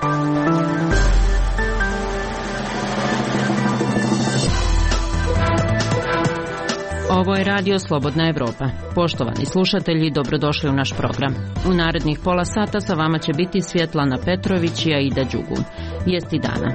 Ovo je Radio Slobodna Evropa. Poštovani slušatelji, dobrodošli u naš program. U narednih pola sata sa vama će biti Svjetlana Petrović i Aida Đugun. Vijesti dana.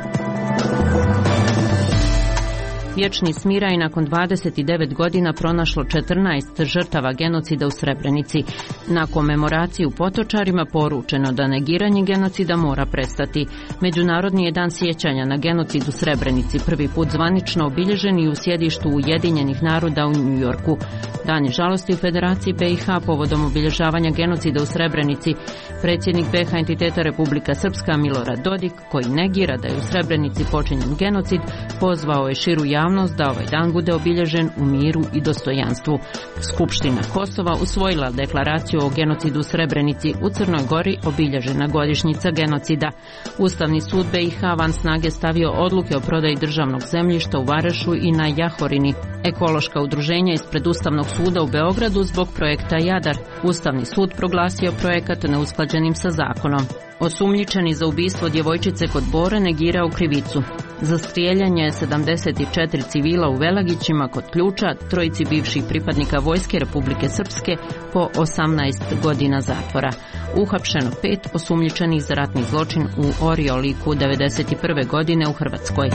Vječni smiraj nakon 29 godina pronašlo 14 žrtava genocida u Srebrenici. Na komemoraciji u Potočarima poručeno da negiranje genocida mora prestati. Međunarodni je dan sjećanja na genocid u Srebrenici, prvi put zvanično obilježen i u sjedištu Ujedinjenih naroda u New Yorku. Dani žalosti u Federaciji BiH povodom obilježavanja genocida u Srebrenici. Predsjednik BiH entiteta Republika Srpska Milorad Dodik, koji negira da je u Srebrenici počinjen genocid, pozvao je širu javnost da ovaj dan bude obilježen u miru i dostojanstvu. Skupština Kosova usvojila deklaraciju o genocidu u Srebrenici, u Crnoj Gori obilježena godišnjica genocida. Ustavni sud BiH van snage stavio odluke o prodaji državnog zemljišta u Varešu i na Jahorini. Ekološka udruženja ispred Ustavnog suda u Beogradu zbog projekta Jadar. Ustavni sud proglasio projekat neusklađenim sa zakonom. Osumnjičeni za ubistvo djevojčice kod Bore negirao krivicu. Za strijeljanje 74 civila u Velagićima kod Ključa, trojici bivših pripadnika Vojske Republike Srpske po 18 godina zatvora. Uhapšeno 5 osumnjičenih za ratni zločin u Orioliku 1991. godine u Hrvatskoj.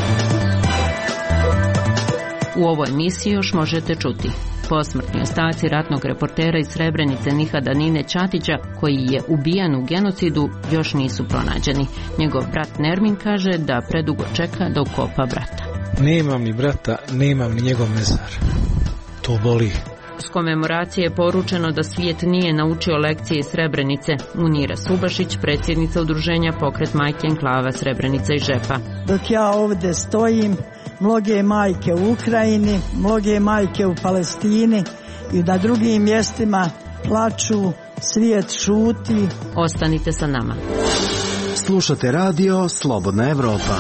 U ovoj emisiji još možete čuti: posmrtni ostaci ratnog reportera iz Srebrenice Nihada Nine Ćatića, koji je ubijen u genocidu, još nisu pronađeni. Njegov brat Nermin kaže da predugo čeka da ukopa brata. Nemam ni brata, nemam ni njegov mezar. To boli. S komemoracije je poručeno da svijet nije naučio lekcije iz Srebrenice. Unira Subašić, predsjednica udruženja Pokret majke enklava Srebrenica i Žepa. Dok ja ovdje stojim, mnoge majke u Ukrajini, mnoge majke u Palestini i na drugim mjestima plaču, svijet šuti. Ostanite sa nama. Slušate radio Slobodna Evropa.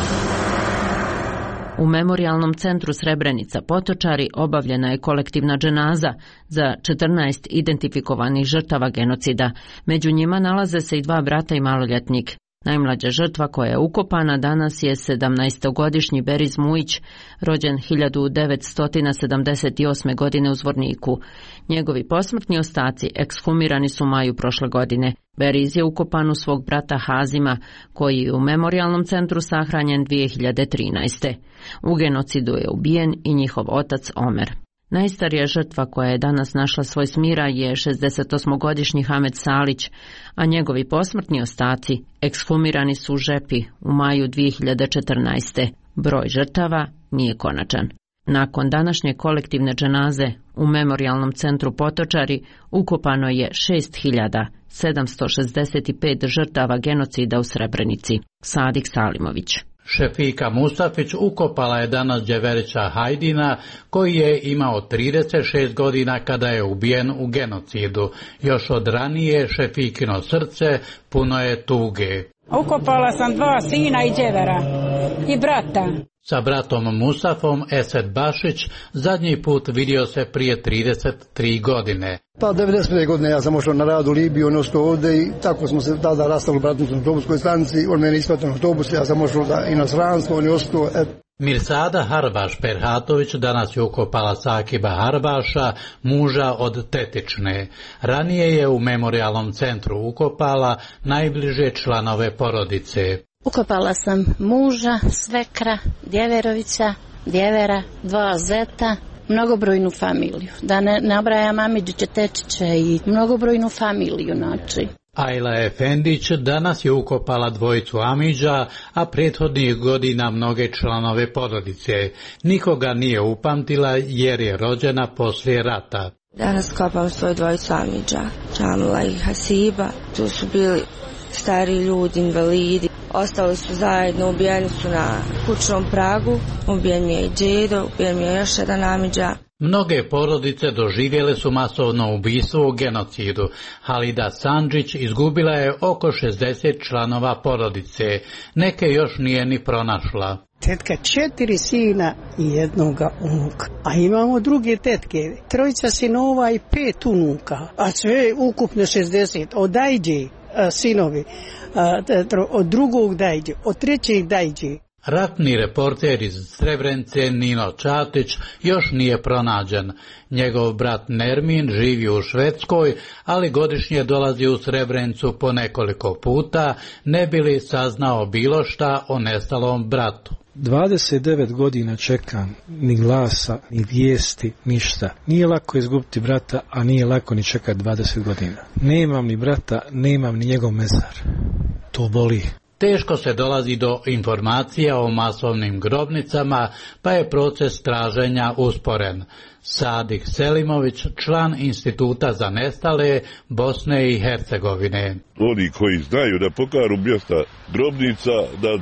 U Memorijalnom centru Srebrenica Potočari obavljena je kolektivna dženaza za 14 identifikovanih žrtava genocida. Među njima nalaze se i 2 brata i maloljetnik. Najmlađa žrtva koja je ukopana danas je 17-godišnji Beriz Mujić, rođen 1978. godine u Zvorniku. Njegovi posmrtni ostaci ekshumirani su u maju prošle godine. Beriz je ukopan u svog brata Hazima, koji je u Memorijalnom centru sahranjen 2013. U genocidu je ubijen i njihov otac Omer. Najstarija žrtva koja je danas našla svoj smiraj je 68-godišnji Hamed Salić, a njegovi posmrtni ostaci ekshumirani su u Žepi u maju 2014. Broj žrtava nije konačan. Nakon današnje kolektivne dženaze u Memorijalnom centru Potočari ukopano je 6765 žrtava genocida u Srebrenici. Sadik Salimović. Šefika Mustafić ukopala je danas Đeverića Hajdina, koji je imao 36 godina kada je ubijen u genocidu. Još od ranije Šefikino srce puno je tuge. Ukopala sam 2 sina i Đevera i brata. Sa bratom Mustafom Esed Bašić zadnji put vidio se prije 33 godine. Pa 95. godine ja sam ošao na rad u Libiju, on ostao ovdje i tako smo se tada rastali u bratnicu na autobuskoj stanici. On meni isplatio na autobus, ja sam ošao da inostranstvo, on je ostao. Mirsada Harbaš Perhatović danas je ukopala Sakiba Harbaša, muža od tetične. Ranije je u Memorijalnom centru ukopala najbliže članove porodice. Ukopala sam muža, svekra, Djeverovića, Djevera, 2 zeta, mnogobrojnu familiju. Da ne nabrajam Amidžiće, Tečiće i mnogobrojnu familiju, znači. Ajla Efendić danas je ukopala 2 Amidža, a prethodnih godina mnoge članove porodice. Nikoga nije upamtila jer je rođena poslije rata. Danas kopam svoje 2 Amidža, Čamila i Hasiba. Tu su bili stari ljudi, invalidi. Ostali su zajedno, ubijeni su na kućnom pragu, ubijen mi je i džedo, ubijen mi je još jedan Amidža. Mnoge porodice doživjele su masovno ubistvo u genocidu. Halida Sandžić izgubila je oko 60 članova porodice. Neke još nije ni pronašla. Tetka 4 sina i 1 unuka. A imamo druge tetke, 3 sinova i 5 unuka. A sve ukupno 60. Od Ajđe sinovi, od drugog da iđe, od trećeg da iđe. Ratni reporter iz Srebrenice Nino Čatić još nije pronađen. Njegov brat Nermin živi u Švedskoj, ali godišnje dolazi u Srebrenicu po nekoliko puta, ne bi li saznao bilo šta o nestalom bratu. 29 godina čekam, ni glasa, ni vijesti, ništa. Nije lako izgubiti brata, a nije lako ni čekati 20 godina. Nemam ni brata, nemam ni njegov mezar. To boli. Teško se dolazi do informacija o masovnim grobnicama, pa je proces traženja usporen. Sadik Selimović, član Instituta za nestale Bosne i Hercegovine. Oni koji znaju da pokažu mjesta grobnica, da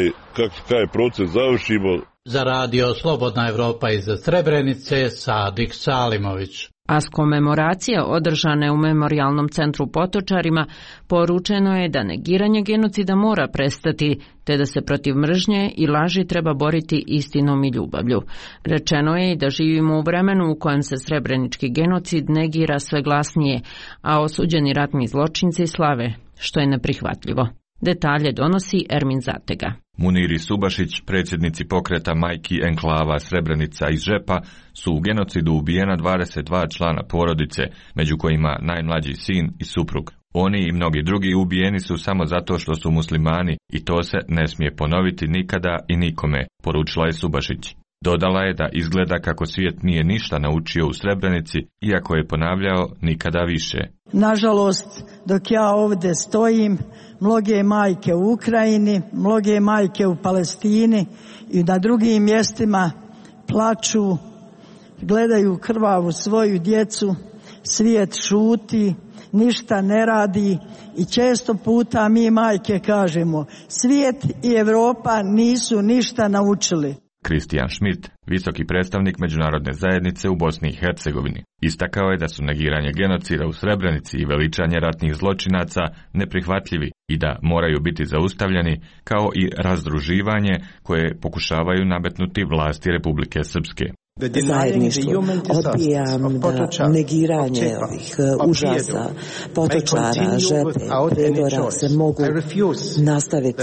taj proces završimo. Za radio Slobodna Evropa iz Srebrenice, Sadik Salimović. A s komemoracije održane u Memorijalnom centru Potočarima poručeno je da negiranje genocida mora prestati, te da se protiv mržnje i laži treba boriti istinom i ljubavlju. Rečeno je i da živimo u vremenu u kojem se srebrenički genocid negira sve glasnije, a osuđeni ratni zločinci slave, što je neprihvatljivo. Detalje donosi Ermin Zatega. Muniri Subašić, predsjednici pokreta Majki enklava Srebrenica iz Žepa, su u genocidu ubijena 22 člana porodice, među kojima najmlađi sin i suprug. Oni i mnogi drugi ubijeni su samo zato što su muslimani i to se ne smije ponoviti nikada i nikome, poručila je Subašić. Dodala je da izgleda kako svijet nije ništa naučio u Srebrenici, iako je ponavljao nikada više. Nažalost, dok ja ovdje stojim, mnoge majke u Ukrajini, mnoge majke u Palestini i na drugim mjestima plaču, gledaju krvavu svoju djecu, svijet šuti, ništa ne radi i često puta mi majke kažemo, svijet i Europa nisu ništa naučili. Kristijan Schmidt, visoki predstavnik međunarodne zajednice u Bosni i Hercegovini, istakao je da su negiranje genocida u Srebrenici i veličanje ratnih zločinaca neprihvatljivi i da moraju biti zaustavljeni, kao i razdruživanje koje pokušavaju nametnuti vlasti Republike Srpske. Zajedništvo odbijam da negiranje ovih užasa, Potočara, Žepe, Prijedora se mogu nastaviti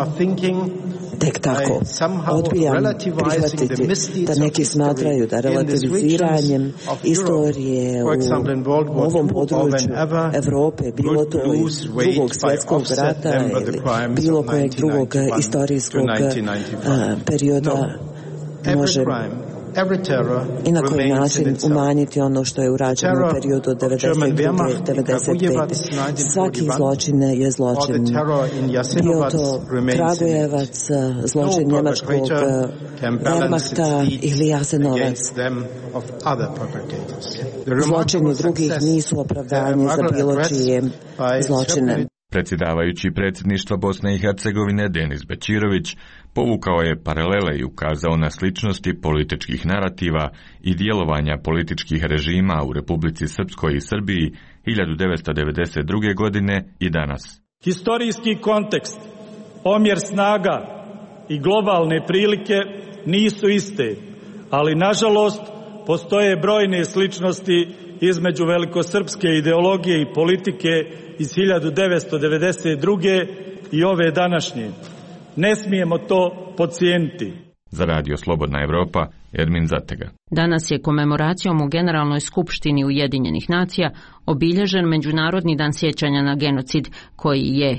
tek tako. Odbijam prihvatiti da neki smatraju da relativiziranjem istorije u ovom području Evrope, bilo to iz drugog svjetskog rata ili bilo kojeg drugog istorijskog perioda može i na koji način umanjiti ono što je urađeno u periodu od 1992-1995. Svaki zločin je zločin. Bio to Kragujevac, zločin njemačkog Wehrmachta ili Jasenovac. Zločini drugih nisu opravdanje za bilo čije zločine. Predsjedavajući predsjedništva Bosne i Hercegovine Denis Bećirović povukao je paralele i ukazao na sličnosti političkih narativa i djelovanja političkih režima u Republici Srpskoj i Srbiji 1992. godine i danas. Historijski kontekst, omjer snaga i globalne prilike nisu iste, ali nažalost postoje brojne sličnosti između velikosrpske ideologije i politike iz 1992. i ove današnje. Ne smijemo to podcijeniti. Za radio Slobodna Evropa, Ermin Zatega. Danas je komemoracijom u Generalnoj skupštini Ujedinjenih nacija obilježen Međunarodni dan sjećanja na genocid, koji je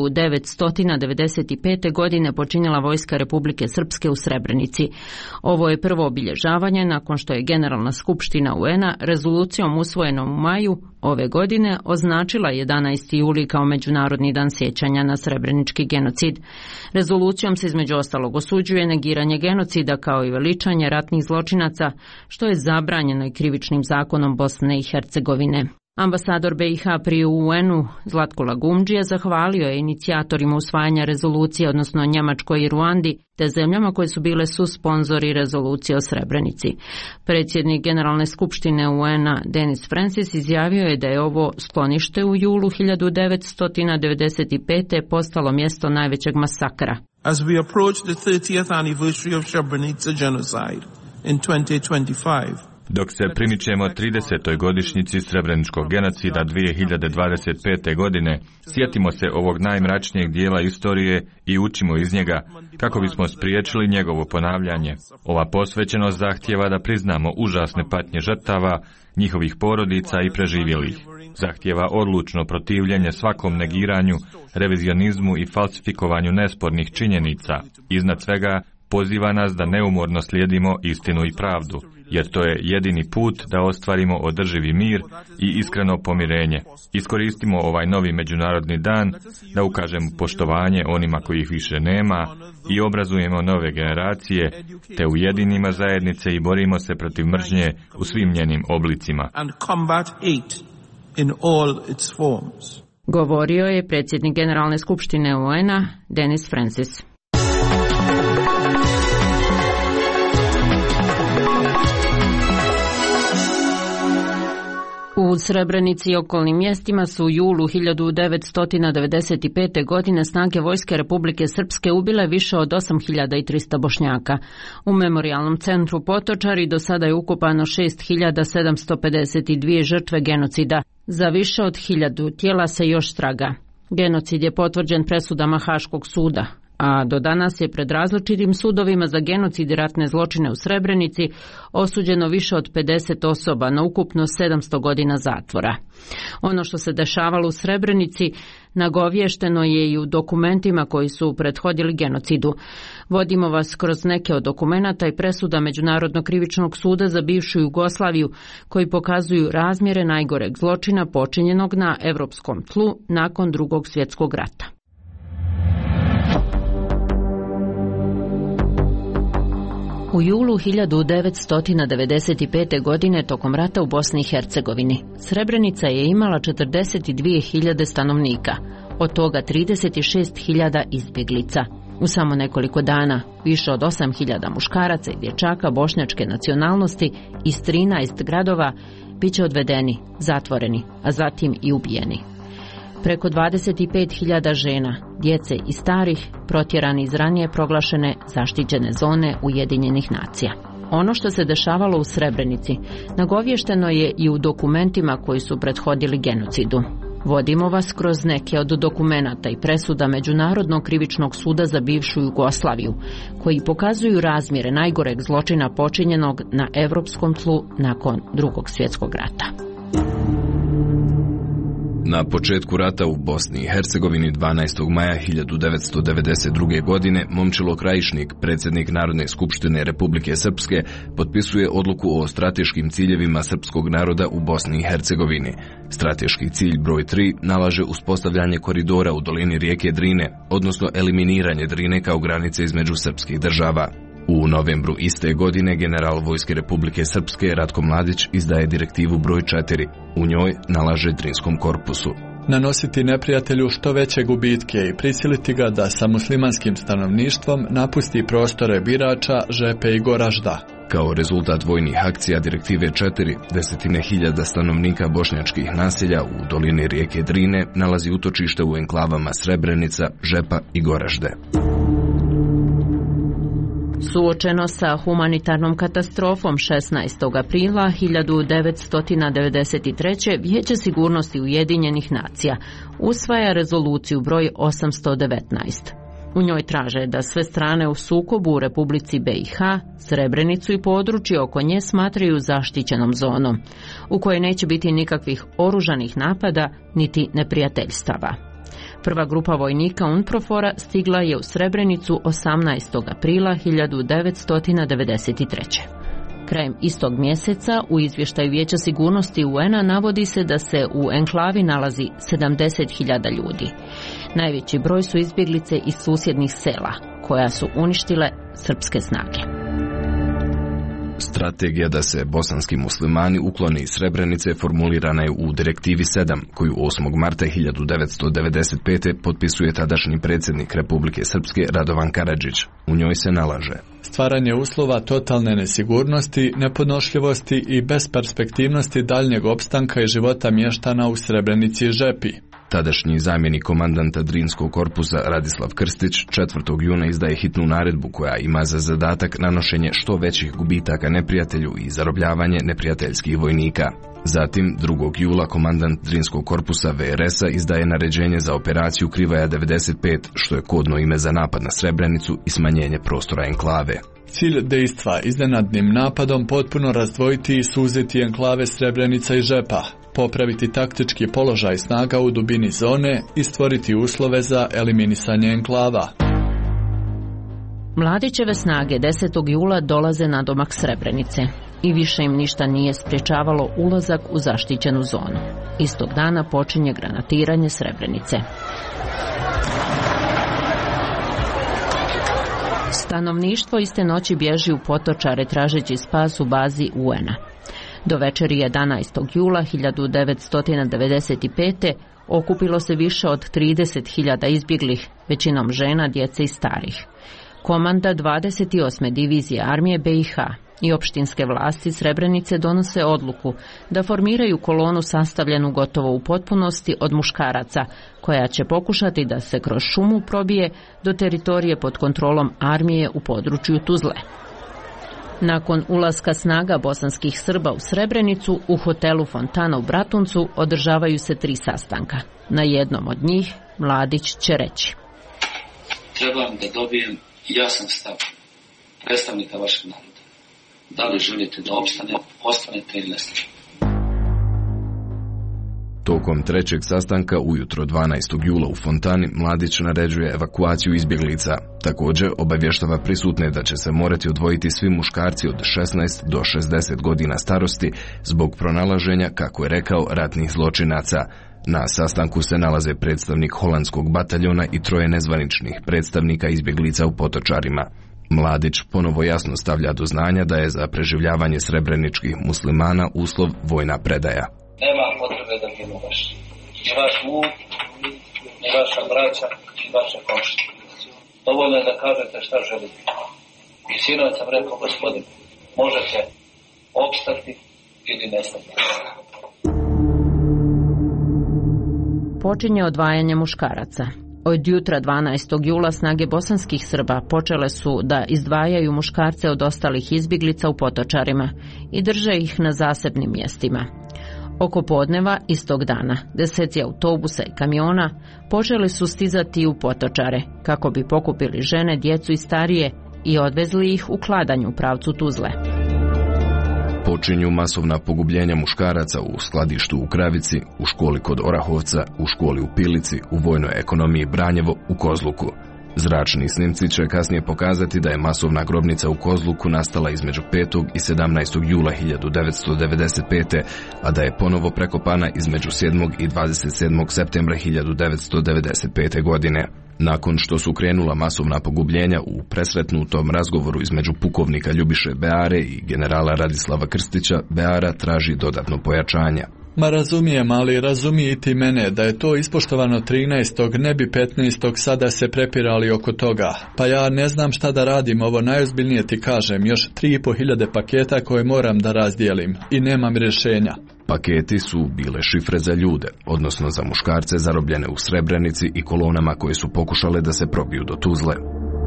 1995. godine počinila vojska Republike Srpske u Srebrenici. Ovo je prvo obilježavanje nakon što je Generalna skupština UN-a rezolucijom usvojenom u maju ove godine označila 11. juli kao Međunarodni dan sjećanja na srebrenički genocid. Rezolucijom se između ostalog osuđuje negiranje genocida kao i veličanje ratnih zločinaca, što je zabranjeno i krivičnim zakonom Bosne i Hercegovine. Ambasador BiH pri UN-u Zlatko Lagumdžija zahvalio je inicijatorima usvajanja rezolucije, odnosno Njemačkoj i Ruandi, te zemljama koje su bile susponzori rezolucije o Srebrenici. Predsjednik Generalne skupštine UN-a Denis Francis izjavio je da je ovo sklonište u julu 1995. postalo mjesto najvećeg masakra. As we approach the 30th anniversary of Srebrenica genocide in 2025, Dok se primičemo 30. godišnjici srebreničkog genocida 2025. godine, sjetimo se ovog najmračnijeg dijela istorije i učimo iz njega kako bismo spriječili njegovo ponavljanje. Ova posvećenost zahtijeva da priznamo užasne patnje žrtava, njihovih porodica i preživjelih. Zahtijeva odlučno protivljenje svakom negiranju, revizionizmu i falsifikovanju nespornih činjenica. Iznad svega, poziva nas da neumorno slijedimo istinu i pravdu, jer to je jedini put da ostvarimo održivi mir i iskreno pomirenje. Iskoristimo ovaj novi međunarodni dan da ukažemo poštovanje onima kojih više nema i obrazujemo nove generacije, te ujedinimo zajednice i borimo se protiv mržnje u svim njenim oblicima. Govorio je predsjednik Generalne skupštine UN-a Denis Francis. U Srebrenici i okolnim mjestima su u julu 1995. godine snage vojske Republike Srpske ubile više od 8300 Bošnjaka. U memorijalnom centru Potočari do sada je ukopano 6752 žrtve genocida. Za više od 1000 tijela se još traga. Genocid je potvrđen presudama Haškog suda, a do danas je pred različitim sudovima za genocid i ratne zločine u Srebrenici osuđeno više od 50 osoba na ukupno 700 godina zatvora. Ono što se dešavalo u Srebrenici nagovješteno je i u dokumentima koji su prethodili genocidu. Vodimo vas kroz neke od dokumenata i presuda Međunarodnog krivičnog suda za bivšu Jugoslaviju koji pokazuju razmjere najgoreg zločina počinjenog na europskom tlu nakon Drugog svjetskog rata. U julu 1995. godine tokom rata u Bosni i Hercegovini Srebrenica je imala 42.000 stanovnika, od toga 36.000 izbjeglica. U samo nekoliko dana više od 8.000 muškaraca i dječaka bošnjačke nacionalnosti iz 13 gradova bit će odvedeni, zatvoreni, a zatim i ubijeni. Preko 25.000 žena, djece i starih protjerani iz ranije proglašene zaštićene zone Ujedinjenih nacija. Ono što se dešavalo u Srebrenici nagovješteno je i u dokumentima koji su prethodili genocidu. Vodimo vas kroz neke od dokumenata i presuda Međunarodnog krivičnog suda za bivšu Jugoslaviju, koji pokazuju razmjere najgoreg zločina počinjenog na europskom tlu nakon Drugog svjetskog rata. Na početku rata u Bosni i Hercegovini 12. maja 1992. godine Momčilo Krajišnik, predsjednik Narodne skupštine Republike Srpske, potpisuje odluku o strateškim ciljevima srpskog naroda u Bosni i Hercegovini. Strateški cilj broj 3 nalaže uspostavljanje koridora u dolini rijeke Drine, odnosno eliminiranje Drine kao granice između srpskih država. U novembru iste godine general Vojske Republike Srpske Ratko Mladić izdaje direktivu broj 4. U njoj nalaže Drinskom korpusu nanositi neprijatelju što veće gubitke i prisiliti ga da sa muslimanskim stanovništvom napusti prostore Birača, Žepe i Goražda. Kao rezultat vojnih akcija direktive 4, 10.000 stanovnika bošnjačkih naselja u dolini rijeke Drine nalazi utočište u enklavama Srebrenica, Žepa i Goražde. Suočeno sa humanitarnom katastrofom 16. aprila 1993. Vijeće sigurnosti Ujedinjenih nacija usvaja rezoluciju broj 819. U njoj traže da sve strane u sukobu u Republici BiH, Srebrenicu i područje oko nje smatraju zaštićenom zonom, u kojoj neće biti nikakvih oružanih napada niti neprijateljstava. Prva grupa vojnika UNPROFOR-a stigla je u Srebrenicu 18. aprila 1993. Krajem istog mjeseca u izvještaju Vijeća sigurnosti UN-a navodi se da se u enklavi nalazi 70.000 ljudi. Najveći broj su izbjeglice iz susjednih sela, koja su uništile srpske snage. Strategija da se bosanski muslimani uklone iz Srebrenice formulirana je u direktivi 7, koju 8. marta 1995. potpisuje tadašnji predsjednik Republike Srpske Radovan Karadžić. U njoj se nalaže stvaranje uslova totalne nesigurnosti, nepodnošljivosti i besperspektivnosti daljnjeg opstanka i života mještana u Srebrenici i Žepi. Tadašnji zamjenik komandanta Drinskog korpusa Radislav Krstić 4. juna izdaje hitnu naredbu koja ima za zadatak nanošenje što većih gubitaka neprijatelju i zarobljavanje neprijateljskih vojnika. Zatim, 2. jula komandant Drinskog korpusa VRS-a izdaje naređenje za operaciju Krivaja 95, što je kodno ime za napad na Srebrenicu i smanjenje prostora enklave. Cilj dejstva iznenadnim napadom potpuno razdvojiti i suziti enklave Srebrenica i Žepa, popraviti taktički položaj snaga u dubini zone i stvoriti uslove za eliminisanje enklava. Mladićeve snage 10. jula dolaze na domak Srebrenice i više im ništa nije sprječavalo ulazak u zaštićenu zonu. Istog dana počinje granatiranje Srebrenice. Stanovništvo iste noći bježi u Potočare tražeći spas u bazi UN-a. Do večeri 11. jula 1995. okupilo se više od 30.000 izbjeglih, većinom žena, djece i starih. Komanda 28. divizije armije BiH i opštinske vlasti Srebrenice donose odluku da formiraju kolonu sastavljenu gotovo u potpunosti od muškaraca, koja će pokušati da se kroz šumu probije do teritorije pod kontrolom armije u području Tuzle. Nakon ulaska snaga bosanskih Srba u Srebrenicu, u hotelu Fontana u Bratuncu održavaju se 3 sastanka. Na jednom od njih Mladić će reći: trebam da dobijem jasan stav predstavnika vašeg naroda. Da li želite da ostanete ili ne? Tokom 3. sastanka ujutro 12. jula u Fontani Mladić naređuje evakuaciju izbjeglica. Također obavještava prisutne da će se morati odvojiti svi muškarci od 16 do 60 godina starosti zbog pronalaženja, kako je rekao, ratnih zločinaca. Na sastanku se nalaze predstavnik holandskog bataljona i 3 nezvaničnih predstavnika izbjeglica u Potočarima. Mladić ponovo jasno stavlja do znanja da je za preživljavanje srebreničkih muslimana uslov vojna predaja. Nema potrebe da ginu vaši. Ni vaš muž, ni vaša braća, ni vaše komšije. Dovoljno je da kažete šta želite. I sinoć sam rekao, gospodin, možete opstati ili nestati. Počinje odvajanje muškaraca. Od jutra 12. jula snage bosanskih Srba počele su da izdvajaju muškarce od ostalih izbjeglica u Potočarima i drže ih na zasebnim mjestima. Oko podneva istog dana deseci autobusa i kamiona počeli su stizati u Potočare kako bi pokupili žene, djecu i starije i odvezli ih u Kladanj u pravcu Tuzle. Počinju masovna pogubljenja muškaraca u skladištu u Kravici, u školi kod Orahovca, u školi u Pilici, u vojnoj ekonomiji Branjevo, u Kozluku. Zračni snimci će kasnije pokazati da je masovna grobnica u Kozluku nastala između 5. i 17. jula 1995. a da je ponovo prekopana između 7. i 27. septembra 1995. godine. Nakon što su krenula masovna pogubljenja u presretnutom razgovoru između pukovnika Ljubiše Beare i generala Radislava Krstića, Beara traži dodatno pojačanja. Ma razumijem, ali razumije i ti mene da je to ispoštovano 13. ne bi 15. sada se prepirali oko toga. Pa ja ne znam šta da radim, ovo najozbiljnije ti kažem, još 3.500 paketa koje moram da razdijelim i nemam rješenja. Paketi su bile šifre za ljude, odnosno za muškarce zarobljene u Srebrenici i kolonama koje su pokušale da se probiju do Tuzle.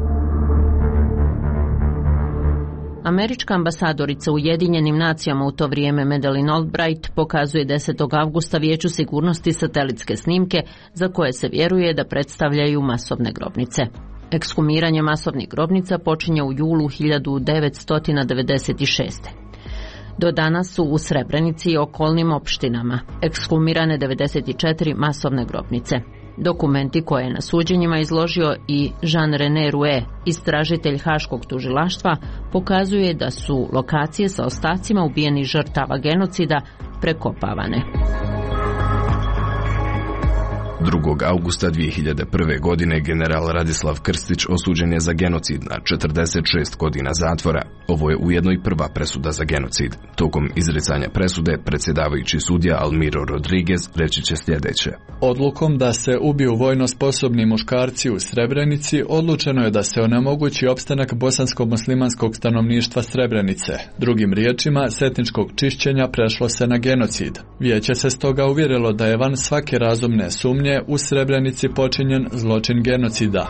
Američka ambasadorica u Ujedinjenim nacijama u to vrijeme Madeleine Albright pokazuje 10. avgusta Vijeću sigurnosti satelitske snimke za koje se vjeruje da predstavljaju masovne grobnice. Ekshumiranje masovnih grobnica počinje u julu 1996. Do danas su u Srebrenici i okolnim opštinama ekshumirane 94 masovne grobnice. Dokumenti koje je na suđenjima izložio i Jean-René Rouet, istražitelj Haškog tužilaštva, pokazuje da su lokacije sa ostacima ubijenih žrtava genocida prekopavane. 2. augusta 2001. godine general Radislav Krstić osuđen je za genocid na 46 godina zatvora. Ovo je ujedno i prva presuda za genocid. Tokom izricanja presude, predsjedavajući sudija Almiro Rodriguez reći će sljedeće. Odlukom da se ubiju vojno sposobni muškarci u Srebrenici odlučeno je da se onemogući opstanak bosansko-muslimanskog stanovništva Srebrenice. Drugim riječima, s etničkog čišćenja prešlo se na genocid. Vijeće se stoga uvjerilo da je van svake razumne sumnje u Srebrenici počinjen zločin genocida.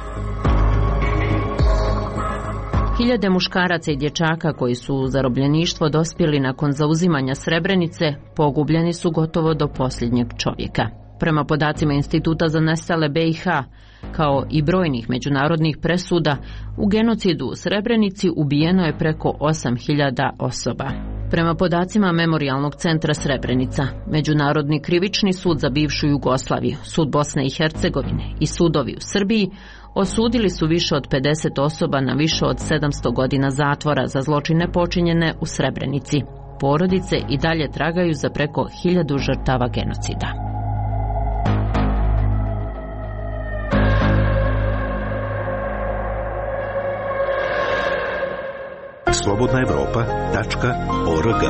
Hiljade muškaraca i dječaka koji su u zarobljeništvo dospjeli nakon zauzimanja Srebrenice pogubljeni su gotovo do posljednjeg čovjeka. Prema podacima Instituta za nestale BiH, kao i brojnih međunarodnih presuda, u genocidu u Srebrenici ubijeno je preko 8.000 osoba. Prema podacima Memorijalnog centra Srebrenica, Međunarodni krivični sud za bivšu Jugoslaviju, sud Bosne i Hercegovine i sudovi u Srbiji osudili su više od 50 osoba na više od 700 godina zatvora za zločine počinjene u Srebrenici. Porodice i dalje tragaju za preko 1000 žrtava genocida. slobodnaevropa.org.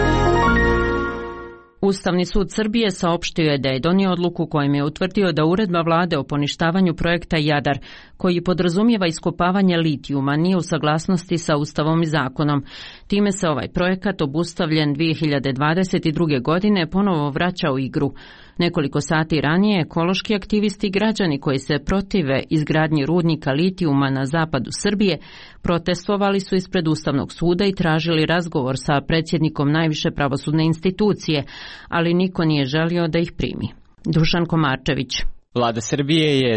Ustavni sud Srbije saopštio je da je donio odluku kojim je utvrdio da uredba vlade o poništavanju projekta Jadar, koji podrazumijeva iskopavanje litijuma, nije u saglasnosti sa Ustavom i zakonom. Time se ovaj projekat, obustavljen 2022. godine, ponovo vraća u igru. Nekoliko sati ranije ekološki aktivisti i građani koji se protive izgradnji rudnika litijuma na zapadu Srbije protestovali su ispred Ustavnog suda i tražili razgovor sa predsjednikom najviše pravosudne institucije, ali niko nije želio da ih primi. Dušan Komarčević. Vlada Srbije je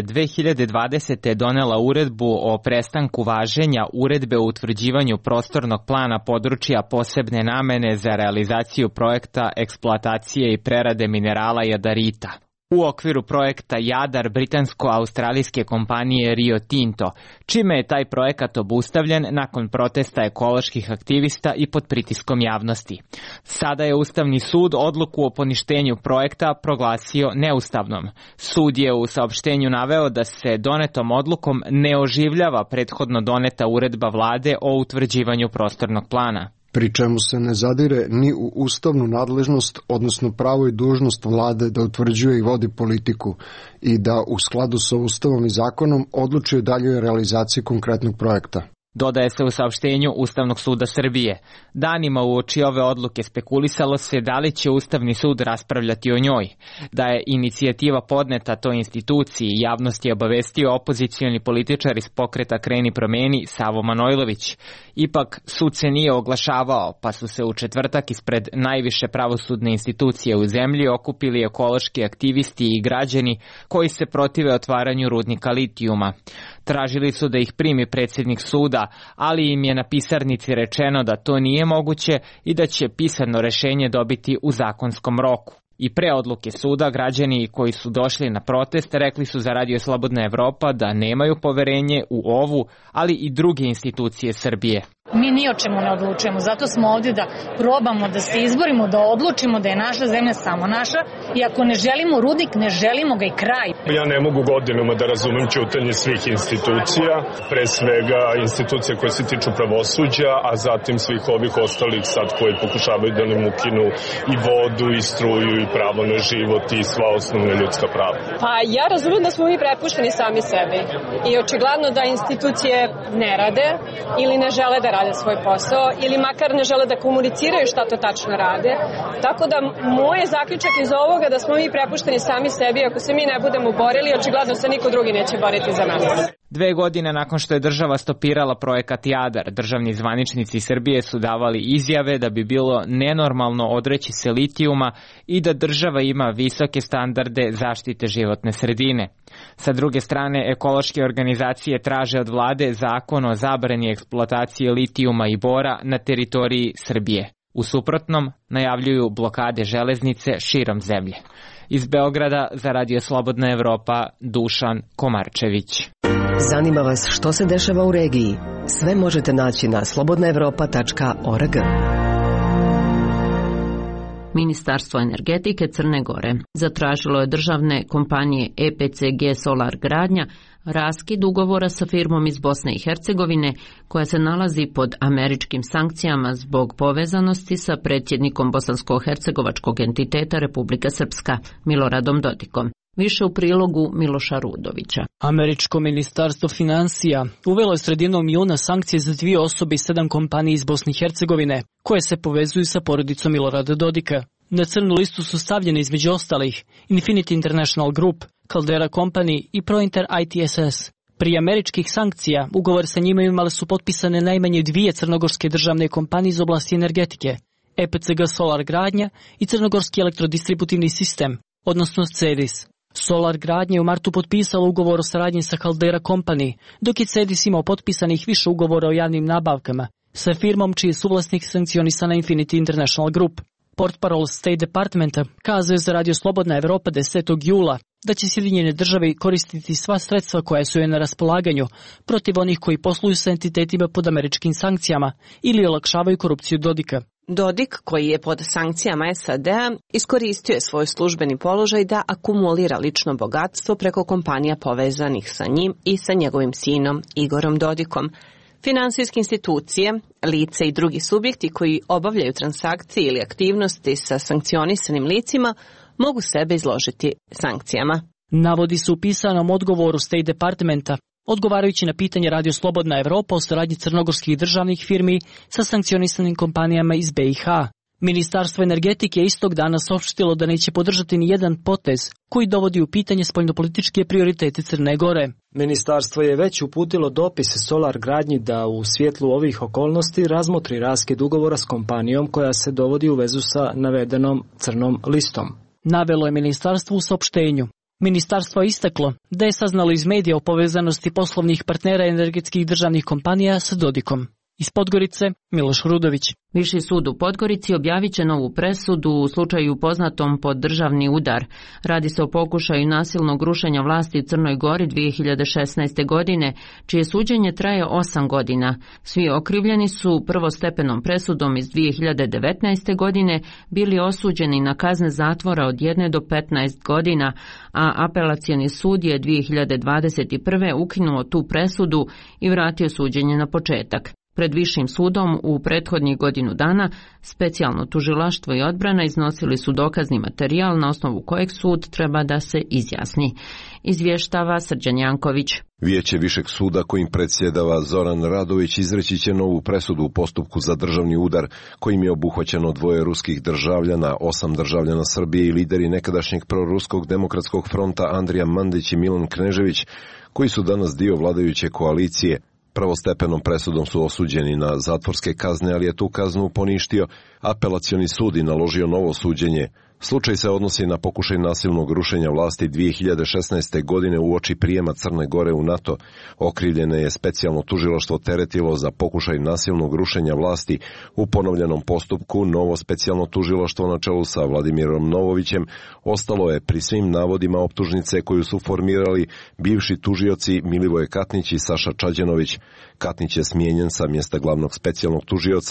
2020. donela uredbu o prestanku važenja uredbe o utvrđivanju prostornog plana područja posebne namene za realizaciju projekta eksploatacije i prerade minerala jadarita. U okviru projekta Jadar britansko-australijske kompanije Rio Tinto, čime je taj projekat obustavljen nakon protesta ekoloških aktivista i pod pritiskom javnosti. Sada je Ustavni sud odluku o poništenju projekta proglasio neustavnom. Sud je u saopštenju naveo da se donetom odlukom ne oživljava prethodno doneta uredba vlade o utvrđivanju prostornog plana. Pri čemu se ne zadire ni u ustavnu nadležnost, odnosno pravo i dužnost vlade da utvrđuje i vodi politiku i da u skladu sa Ustavom i zakonom odlučuje daljoj realizaciji konkretnog projekta. Dodaje se u saopštenju Ustavnog suda Srbije. Danima uoči ove odluke spekulisalo se da li će Ustavni sud raspravljati o njoj. Da je inicijativa podneta toj instituciji, javnost je obavestio opozicioni političar iz pokreta Kreni promeni Savo Manojlović. Ipak sud se nije oglašavao, pa su se u četvrtak ispred najviše pravosudne institucije u zemlji okupili ekološki aktivisti i građani koji se protive otvaranju rudnika litijuma. Tražili su da ih primi predsjednik suda, ali im je na pisarnici rečeno da to nije moguće i da će pisano rješenje dobiti u zakonskom roku. I pre odluke suda građani koji su došli na protest rekli su za Radio Slobodna Evropa da nemaju poverenje u ovu, ali i druge institucije Srbije. Mi ni o čemu ne odlučujemo, zato smo ovdje da probamo da se izborimo, da odlučimo da je naša zemlja samo naša i ako ne želimo rudnik, ne želimo ga i kraj. Ja ne mogu godinama da razumem ćutanje svih institucija, pre svega institucija koje se tiču pravosuđa, a zatim svih ovih ostalih sad koji pokušavaju da nam ukinu i vodu i struju i pravo na život i sva osnovna ljudska prava. Pa ja razumem da smo mi prepušteni sami sebi i očigledno da institucije ne rade ili ne žele da rade svoj posao ili makar ne žele da komuniciraju šta to tačno rade. Tako da moj zaključak iz ovoga da smo mi prepušteni sami sebi, ako se mi ne budemo borili, očigledno se niko drugi neće boriti za nas. 2 godine nakon što je država stopirala projekat Jadar, državni zvaničnici Srbije su davali izjave da bi bilo nenormalno odreći se litijuma i da država ima visoke standarde zaštite životne sredine. Sa druge strane, ekološke organizacije traže od vlade zakon o zabrani eksploatacije litijuma i bora na teritoriji Srbije. U suprotnom, najavljuju blokade železnice širom zemlje. Iz Beograda za Radio Slobodna Evropa, Dušan Komarčević. Zanima vas što se dešava u regiji? Sve možete naći na slobodnaevropa.org. Ministarstvo energetike Crne Gore zatražilo je državne kompanije EPCG Solar Gradnja raskid ugovora sa firmom iz Bosne i Hercegovine koja se nalazi pod američkim sankcijama zbog povezanosti sa predsjednikom bosansko-hercegovačkog entiteta Republika Srpska Miloradom Dodikom. Više u prilogu Miloša Rudovića. Američko ministarstvo financija uvelo je sredinom juna sankcije za 2 osobe i 7 kompanija iz Bosne i Hercegovine, koje se povezuju sa porodicom Milorada Dodika. Na crnu listu su stavljene između ostalih Infinity International Group, Caldera Company i Prointer ITSS. Prije američkih sankcija, ugovor sa njima imale su potpisane najmanje 2 crnogorske državne kompanije iz oblasti energetike, EPCG Solar Gradnja i Crnogorski elektrodistributivni sistem, odnosno CEDIS. Solar Gradnja je u martu potpisala ugovor o saradnji sa Caldera Company, dok je CEDIS imao potpisanih više ugovora o javnim nabavkama sa firmom čiji je suvlasnik sankcionisana Infinity International Group. Portparol State Departmenta kazao za Radio Slobodna Evropa 10. jula da će Sjedinjene države koristiti sva sredstva koja su joj na raspolaganju protiv onih koji posluju sa entitetima pod američkim sankcijama ili olakšavaju korupciju Dodika. Dodik, koji je pod sankcijama SAD-a, iskoristio je svoj službeni položaj da akumulira lično bogatstvo preko kompanija povezanih sa njim i sa njegovim sinom Igorom Dodikom. Finansijske institucije, lice i drugi subjekti koji obavljaju transakcije ili aktivnosti sa sankcionisanim licima mogu sebe izložiti sankcijama. Navodi se u pisanom odgovoru State Departmenta, odgovarajući na pitanje Radio Slobodna Evropa o saradnji crnogorskih državnih firmi sa sankcionisanim kompanijama iz BiH. Ministarstvo energetike istog dana saopštilo da neće podržati ni jedan potez koji dovodi u pitanje spoljnopolitičke prioritete Crne Gore. Ministarstvo je već uputilo dopis Solar Gradnji da u svjetlu ovih okolnosti razmotri raskid ugovora s kompanijom koja se dovodi u vezu sa navedenom crnom listom. Navelo je ministarstvo u saopštenju. Ministarstvo je istaklo da je saznalo iz medija o povezanosti poslovnih partnera energetskih državnih kompanija sa Dodikom. Iz Podgorice, Miloš Rudović. Viši sud u Podgorici objavit će novu presudu u slučaju poznatom pod državni udar. Radi se o pokušaju nasilnog rušenja vlasti u Crnoj Gori 2016. godine, čije suđenje traje 8 godina. Svi okrivljeni su prvostepenom presudom iz 2019. godine bili osuđeni na kazne zatvora od 1 do 15 godina, a apelacioni sud je 2021. ukinuo tu presudu i vratio suđenje na početak. Pred Višim sudom u prethodnih godinu dana specijalno tužilaštvo i odbrana iznosili su dokazni materijal na osnovu kojeg sud treba da se izjasni. Izvještava Srđan Janković. Vijeće Višeg suda kojim predsjedava Zoran Radović izreći će novu presudu u postupku za državni udar kojim je obuhvaćeno 2 ruskih državljana, 8 državljana Srbije i lideri nekadašnjeg proruskog demokratskog fronta Andrija Mandić i Milan Knežević, koji su danas dio vladajuće koalicije. Prvostepenom presudom su osuđeni na zatvorske kazne, ali je tu kaznu poništio apelacioni sud i naložio novo suđenje. Slučaj se odnosi na pokušaj nasilnog rušenja vlasti 2016. godine uoči prijema Crne Gore u NATO. Okrivljene je specijalno tužilaštvo teretilo za pokušaj nasilnog rušenja vlasti. U ponovljenom postupku novo specijalno tužilaštvo na čelu sa Vladimirom Novovićem ostalo je pri svim navodima optužnice koju su formirali bivši tužioci Milivoje Katnić i Saša Čađenović. Katnić je smijenjen sa mjesta glavnog specijalnog tužioca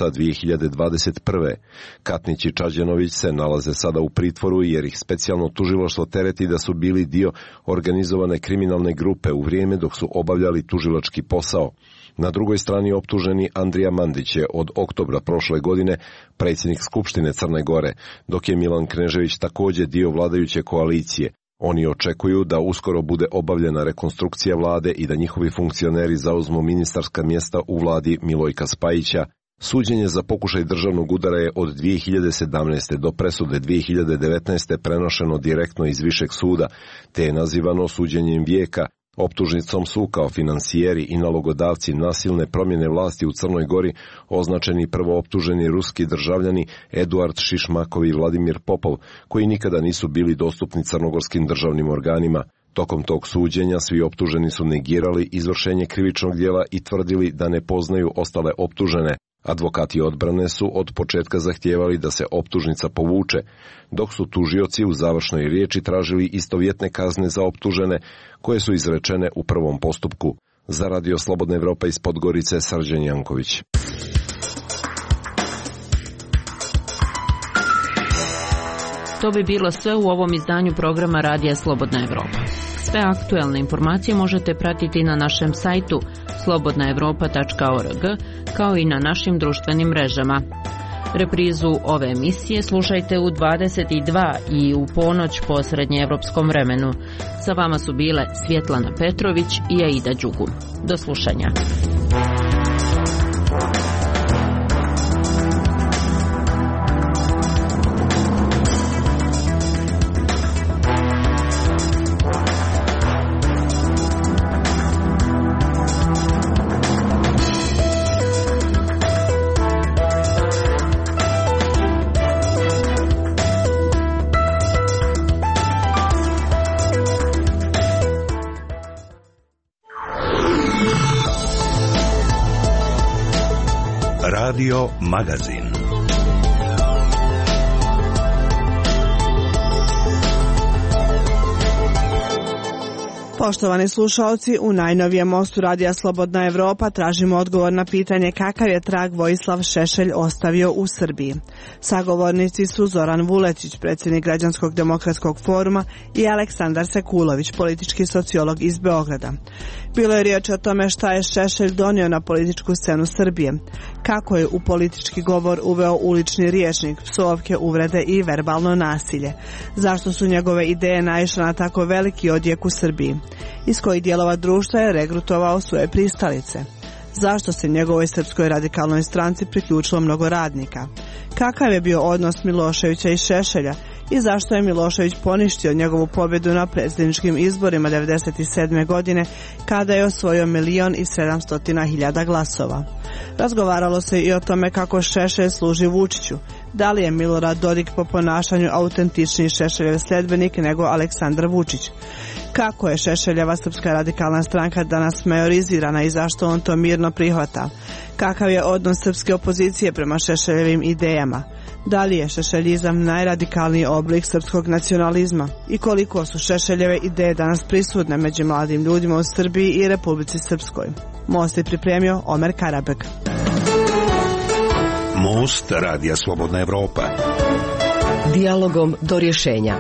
2021. Katnić i Čađenović se nalaze sada u pritvoru jer ih specijalno tužilaštvo tereti da su bili dio organizovane kriminalne grupe u vrijeme dok su obavljali tužilački posao. Na drugoj strani optuženi Andrija Mandić je od oktobra prošle godine predsjednik Skupštine Crne Gore, dok je Milan Knežević također dio vladajuće koalicije. Oni očekuju da uskoro bude obavljena rekonstrukcija vlade i da njihovi funkcioneri zauzmu ministarska mjesta u vladi Milojka Spajića. Suđenje za pokušaj državnog udara je od 2017. do presude 2019. prenošeno direktno iz Višeg suda, te je nazivano suđenjem vijeka. Optužnicom su kao finansijeri i nalogodavci nasilne promjene vlasti u Crnoj Gori označeni prvo optuženi ruski državljani Eduard Šišmakov i Vladimir Popov, koji nikada nisu bili dostupni crnogorskim državnim organima. Tokom tog suđenja svi optuženi su negirali izvršenje krivičnog djela i tvrdili da ne poznaju ostale optužene. Advokati odbrane su od početka zahtijevali da se optužnica povuče, dok su tužioci u završnoj riječi tražili istovjetne kazne za optužene koje su izrečene u prvom postupku. Za Radio Slobodna Evropa iz Podgorice, Srđan Janković. To bi bilo sve u ovom izdanju programa Radija Slobodna Evropa. Sve aktuelne informacije možete pratiti na našem sajtu slobodnaevropa.org kao i na našim društvenim mrežama. Reprizu ove emisije slušajte u 22 i u ponoć po srednjeevropskom vremenu. Sa vama su bile Svjetlana Petrović i Aida Đugum. Do slušanja. Radio Magazin. Poštovani slušalci, u najnovijem mostu Radija Slobodna Evropa tražimo odgovor na pitanje kakav je trag Vojislav Šešelj ostavio u Srbiji. Sagovornici su Zoran Vuletić, predsjednik Građanskog demokratskog foruma, i Aleksandar Sekulović, politički sociolog iz Beograda. Bilo je riječ o tome šta je Šešelj donio na političku scenu Srbije, kako je u politički govor uveo ulični rječnik, psovke, uvrede i verbalno nasilje, zašto su njegove ideje naišle na tako veliki odjek u Srbiji, iz kojih dijelova društva je regrutovao svoje pristalice, zašto se njegovoj Srpskoj radikalnoj stranci priključilo mnogo radnika, kakav je bio odnos Miloševića i Šešelja i zašto je Milošević poništio njegovu pobjedu na predsjedničkim izborima 1997. godine kada je osvojio 1.700.000 glasova. Razgovaralo se i o tome kako Šešelj služi Vučiću, da li je Milorad Dodik po ponašanju autentičniji Šešeljev sljedbenik nego Aleksandar Vučić, kako je Šešeljeva Srpska radikalna stranka danas majorizirana i zašto on to mirno prihvata, kakav je odnos srpske opozicije prema Šešeljevim idejama, da li je šešeljizam najradikalniji oblik srpskog nacionalizma i koliko su Šešeljeve ideje danas prisutne među mladim ljudima u Srbiji i Republici Srpskoj. Most je pripremio Omer Karabek. Most Radija Slobodna Evropa. Dijalogom do rješenja.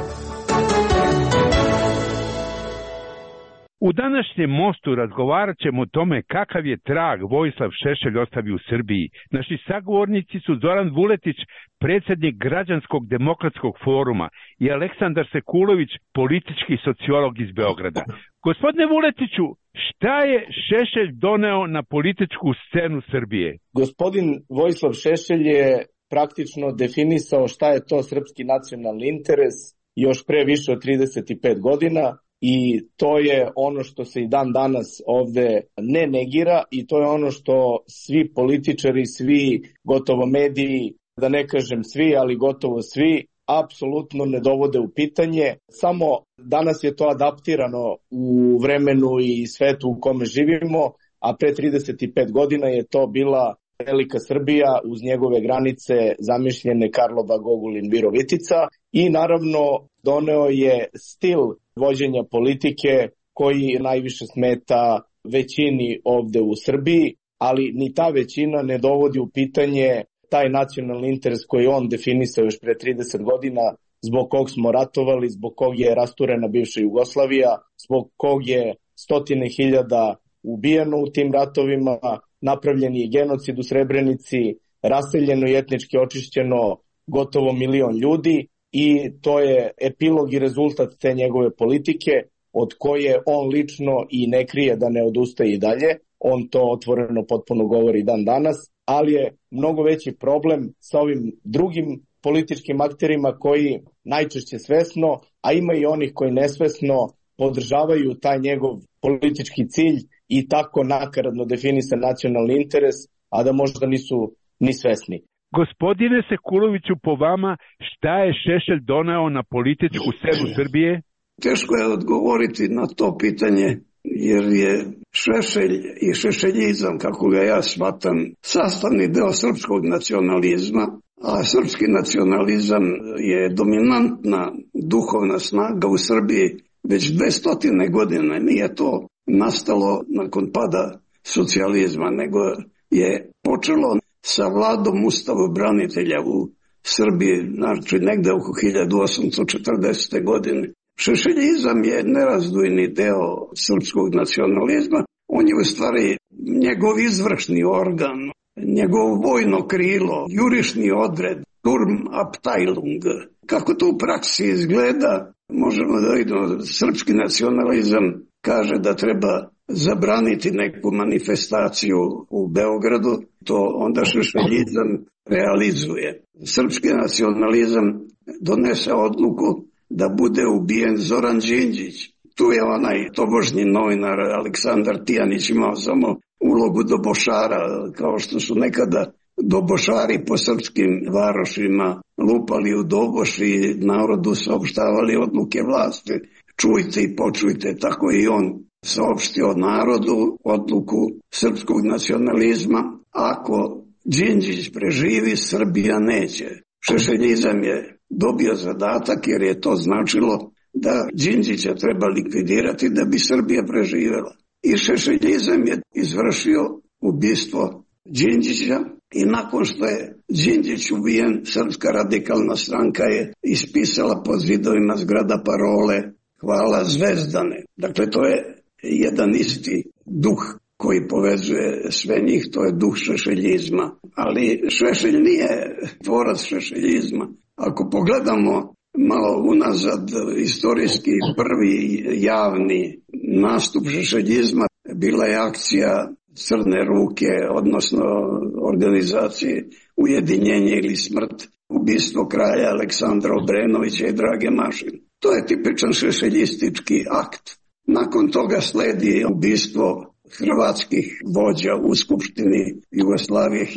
U današnjem mostu razgovarat ćemo o tome kakav je trag Vojislav Šešelj ostavio u Srbiji. Naši sagovornici su Zoran Vuletić, predsjednik Građanskog demokratskog foruma, i Aleksandar Sekulović, politički sociolog iz Beograda. Gospodine Vuletiću, šta je Šešelj doneo na političku scenu Srbije? Gospodin Vojislav Šešelj je praktično definisao šta je to srpski nacionalni interes još pre više od 35 godina. I to je ono što se i dan danas ovde ne negira i to je ono što svi političari, svi gotovo mediji, da ne kažem svi, ali gotovo svi, apsolutno ne dovode u pitanje. Samo danas je to adaptirano u vremenu i svetu u kome živimo, a pre 35 godina je to bila velika Srbija uz njegove granice zamišljene Karlobag, Ogulin, Virovitica i naravno doneo je stil vođenja politike koji najviše smeta većini ovde u Srbiji, ali ni ta većina ne dovodi u pitanje taj nacionalni interes koji on definisao još pre 30 godina, zbog kog smo ratovali, zbog kog je rasturena bivša Jugoslavija, zbog kog je stotine hiljada ubijeno u tim ratovima, napravljen je genocid u Srebrenici, raseljeno i etnički očišćeno gotovo 1 milion ljudi i to je epilog i rezultat te njegove politike od koje on lično i ne krije da ne odustaje i dalje. On to otvoreno potpuno govori dan danas, ali je mnogo veći problem sa ovim drugim političkim akterima koji najčešće svesno, a ima i onih koji nesvesno podržavaju taj njegov politički cilj i tako nakaradno definisan nacionalni interes, a da možda nisu ni svesni. Gospodine Sekuloviću, po vama, šta je Šešelj doneo na političku scenu Srbije? Teško je odgovoriti na to pitanje, jer je Šešelj i šešeljizam, kako ga ja shvatam, sastavni deo srpskog nacionalizma, a srpski nacionalizam je dominantna duhovna snaga u Srbiji već 200 godina. Nije to nastalo nakon pada socijalizma, nego je počelo sa vladom ustavobranitelja u Srbiji, znači negde oko 1840. godine. Šešeljizam je nerazdvojni deo srpskog nacionalizma. On je u stvari njegov izvršni organ, njegov vojno krilo, jurišni odred, Sturmabteilung. Kako to u praksi izgleda, možemo da vidimo. Srpski nacionalizam kaže da treba zabraniti neku manifestaciju u Beogradu, to onda šešeljizam realizuje. Srpski nacionalizam donese odluku da bude ubijen Zoran Đinđić. Tu je onaj tobožnji novinar Aleksandar Tijanić imao samo ulogu dobošara, kao što su nekada dobošari po srpskim varošima lupali u doboš i narodu saopštavali odluke vlasti. Čujte i počujte, tako i on saopštio narodu odluku srpskog nacionalizma. Ako Đinđić preživi, Srbija neće. Šešeljizam je dobio zadatak jer je to značilo da Đinđića treba likvidirati da bi Srbija preživjela. I šešeljizam je izvršio ubistvo Đinđića i nakon što je Đinđić ubijen, Srpska radikalna stranka je ispisala pod zidovima zgrada parole "Hvala Zvezdane". Dakle, to je jedan isti duh koji povezuje sve njih, to je duh šešeljizma. Ali Šešelj nije tvorac šešeljizma. Ako pogledamo malo unazad, istorijski prvi javni nastup šešeljizma bila je akcija Crne ruke, odnosno organizacije Ujedinjenje ili smrt, ubistvo kralja Aleksandra Obrenovića i Drage Mašin. To je tipičan šešeljistički akt. Nakon toga sledi ubistvo hrvatskih vođa u Skupštini Jugoslavije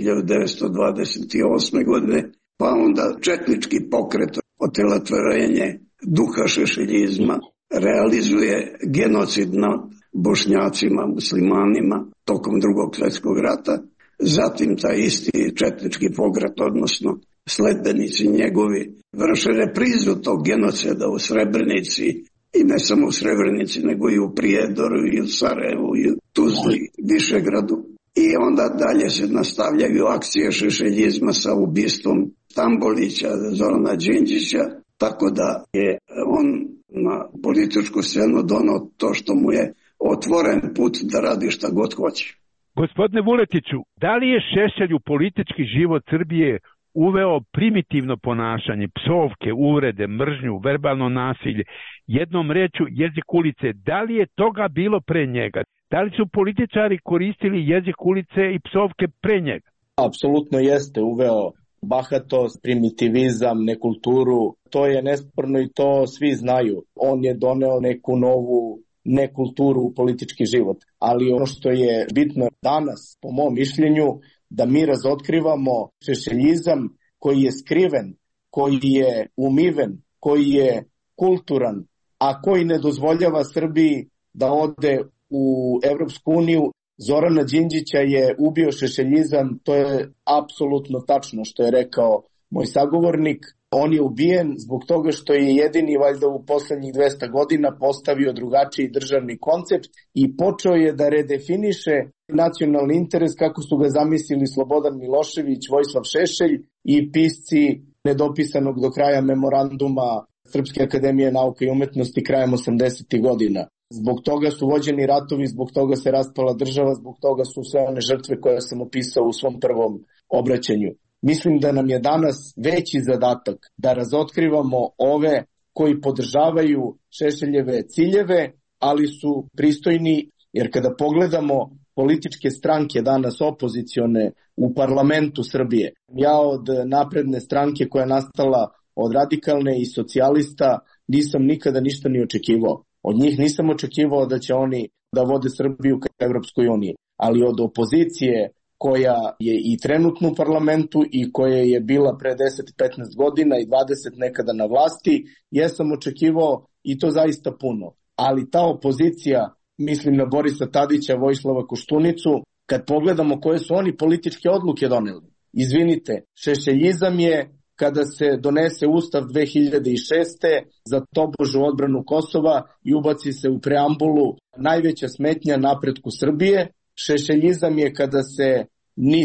1928. godine, pa onda četnički pokret, otelotvorenje duha šešeljizma, realizuje genocid nad Bošnjacima, muslimanima tokom Drugog svjetskog rata. Zatim taj isti četnički pokret, odnosno sledbenici njegovi, vrše reprizu tog genocida u Srebrenici, i ne samo u Srebrenici, nego i u Prijedoru, i u Sarajevu, i u Tuzli, Višegradu. I onda dalje se nastavljaju akcije šešeljizma sa ubistvom Stambolića, Zorana Đinđića, tako da je on na političku scenu donao to što mu je otvoren put da radi šta god hoće. Gospodine Vuletiću, da li je Šešelj u politički život Srbije uveo primitivno ponašanje, psovke, uvrede, mržnju, verbalno nasilje, jednom rečju jezik ulice? Da li je toga bilo pre njega? Da li su političari koristili jezik ulice i psovke pre njega? Apsolutno jeste uveo bahatost, primitivizam, nekulturu. To je nesporno i to svi znaju. On je doneo neku novu nekulturu u politički život. Ali ono što je bitno danas, po mom mišljenju, da mi razotkrivamo šešeljizam koji je skriven, koji je umiven, koji je kulturan, a koji ne dozvoljava Srbiji da ode u Evropsku uniju. Zorana Đinđića je ubio šešeljizam, to je apsolutno tačno što je rekao moj sagovornik. On je ubijen zbog toga što je jedini, valjda u poslednjih 200 godina, postavio drugačiji državni koncept i počeo je da redefiniše nacionalni interes kako su ga zamislili Slobodan Milošević, Vojislav Šešelj i pisci nedopisanog do kraja memoranduma Srpske akademije nauke i umetnosti krajem 80. godina. Zbog toga su vođeni ratovi, zbog toga se raspala država, zbog toga su sve one žrtve koje sam opisao u svom prvom obraćanju. Mislim da nam je danas veći zadatak da razotkrivamo ove koji podržavaju Šešeljeve ciljeve, ali su pristojni, jer kada pogledamo političke stranke danas opozicione u parlamentu Srbije, ja od napredne stranke koja je nastala od radikalne i socijalista nisam nikada ništa ni očekivao. Od njih nisam očekivao da će oni da vode Srbiju ka Evropskoj uniji, ali od opozicije koja je i trenutno u parlamentu i koja je bila pre 10-15 godina i 20 nekada na vlasti, jesam očekivao i to zaista puno. Ali ta opozicija, mislim na Borisa Tadića, Vojislava Koštunicu, kad pogledamo koje su oni političke odluke doneli. Izvinite, šešeljizam je kada se donese Ustav 2006. za tobožu odbranu Kosova i ubaci se u preambulu najveća smetnja napretku Srbije. Šešeljizam je kada se NIS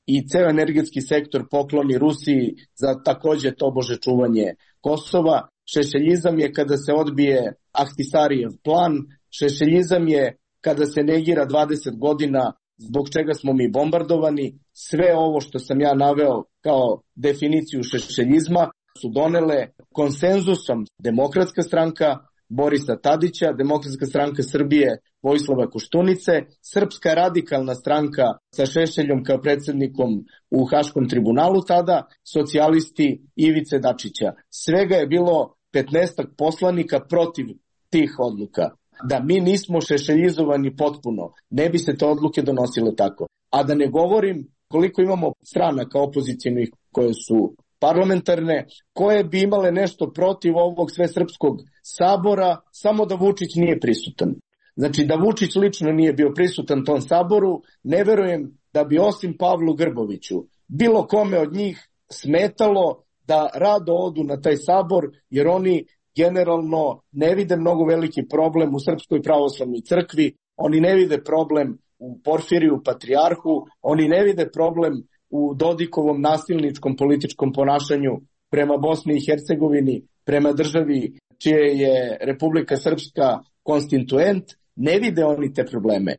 i ceo energetski sektor pokloni Rusiji za takođe tobože čuvanje Kosova. Šešeljizam je kada se odbije Ahtisarijev plan, šešeljizam je kada se negira 20 godina zbog čega smo mi bombardovani. Sve ovo što sam ja naveo kao definiciju šešeljizma su donele konsenzusom Demokratska stranka Borisa Tadića, Demokratska stranka Srbije Vojislava Koštunice, Srpska radikalna stranka sa Šešeljom kao predsjednikom u Haškom tribunalu tada, socijalisti Ivice Dačića. Svega je bilo 15 poslanika protiv tih odluka. Da mi nismo šešeljizovani potpuno, ne bi se te odluke donosile tako. A da ne govorim koliko imamo stranaka opozicijnih koje su parlamentarne, koje bi imale nešto protiv ovog svesrpskog sabora, samo da Vučić nije prisutan. Znači da Vučić lično nije bio prisutan tom saboru, ne verujem da bi osim Pavlu Grboviću bilo kome od njih smetalo da rado odu na taj sabor, jer oni generalno ne vide mnogo veliki problem u Srpskoj pravoslavnoj crkvi, oni ne vide problem u Porfiriju patrijarhu, oni ne vide problem u Dodikovom nasilničkom političkom ponašanju prema Bosni i Hercegovini, prema državi čije je Republika Srpska konstituent, ne vide oni te probleme.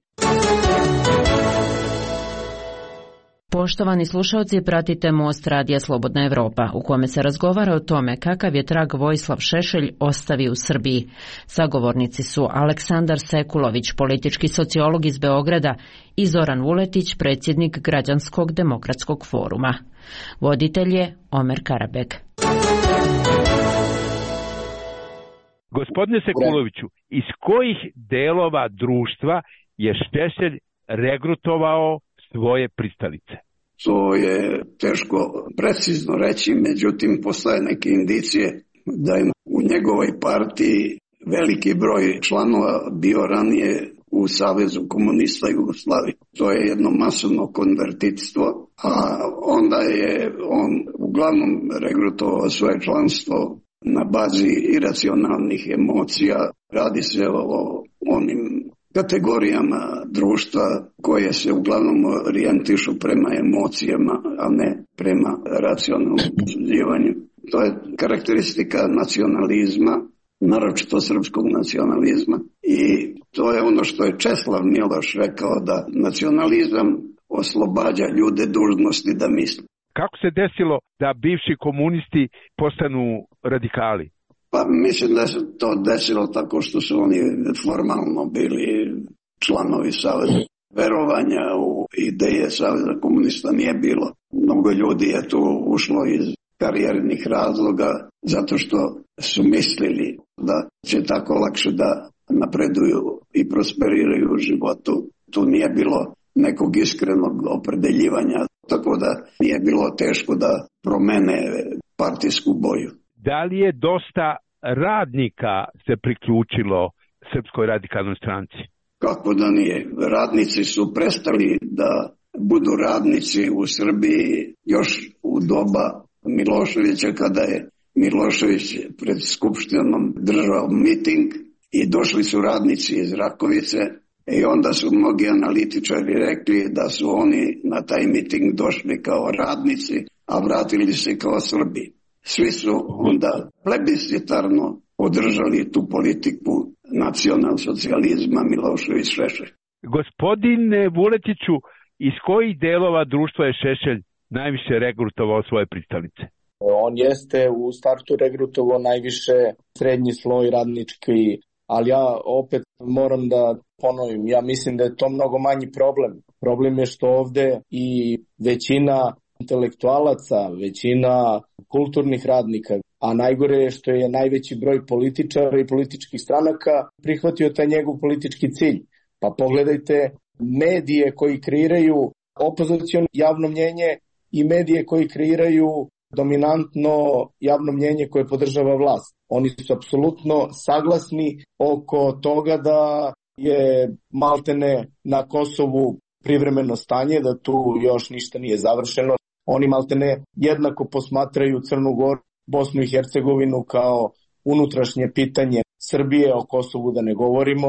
Poštovani slušalci, pratite Most radija Slobodna Evropa, u kome se razgovara o tome kakav je trag Vojislav Šešelj ostavio u Srbiji. Sagovornici su Aleksandar Sekulović, politički sociolog iz Beograda, i Zoran Vuletić, predsjednik Građanskog demokratskog foruma. Voditelj je Omer Karabek. Gospodine Sekuloviću, iz kojih delova društva je Šešelj regrutovao svoje pristalice? To je teško precizno reći, međutim postoje neke indicije da je u njegovoj partiji veliki broj članova bio ranije u Savezu komunista Jugoslavije. To je jedno masovno konvertitstvo, a onda je on uglavnom regrutovao svoje članstvo na bazi iracionalnih emocija. Radi se o onim kategorijama društva koje se uglavnom orijentišu prema emocijama, a ne prema racionalnom prosuđivanju. To je karakteristika nacionalizma, naročito srpskog nacionalizma, i to je ono što je Česlav Miloš rekao, da nacionalizam oslobađa ljude dužnosti da misle. Kako se desilo da bivši komunisti postanu radikali? Pa mislim da se to desilo tako što su oni formalno bili članovi Saveza. Verovanja u ideje Saveza komunista nije bilo. Mnogo ljudi je tu ušlo iz karijernih razloga zato što su mislili da će tako lakše da napreduju i prosperiraju u životu. Tu nije bilo nekog iskrenog opredeljivanja, tako da nije bilo teško da promene partijsku boju. Da li je dosta radnika se priključilo Srpskoj radikalnoj stranci? Kako da nije? Radnici su prestali da budu radnici u Srbiji još u doba Miloševića, kada je Milošević pred Skupštinom držao miting i došli su radnici iz Rakovice i onda su mnogi analitičari rekli da su oni na taj miting došli kao radnici, a vratili se kao Srbi. Svi su onda plebiscitarno podržali tu politiku nacionalsocijalizma Milošević Šešelj. Gospodine Vuletiću, iz kojih delova društva je Šešelj najviše regrutovao svoje pristalice? On jeste u startu regrutovao najviše srednji sloj radnički, ali ja opet moram da ponovim, ja mislim da je to mnogo manji problem. Problem je što ovde i većina intelektualaca, većina kulturnih radnika, a najgore je što je najveći broj političara i političkih stranaka prihvatio taj njegov politički cilj. Pa pogledajte medije koji kreiraju opoziciono javno mnjenje i medije koji kreiraju dominantno javno mnjenje koje podržava vlast. Oni su apsolutno saglasni oko toga da je maltene na Kosovu privremeno stanje, da tu još ništa nije završeno. Oni maltene jednako posmatraju Crnu Goru, Bosnu i Hercegovinu kao unutrašnje pitanje Srbije, o Kosovu da ne govorimo.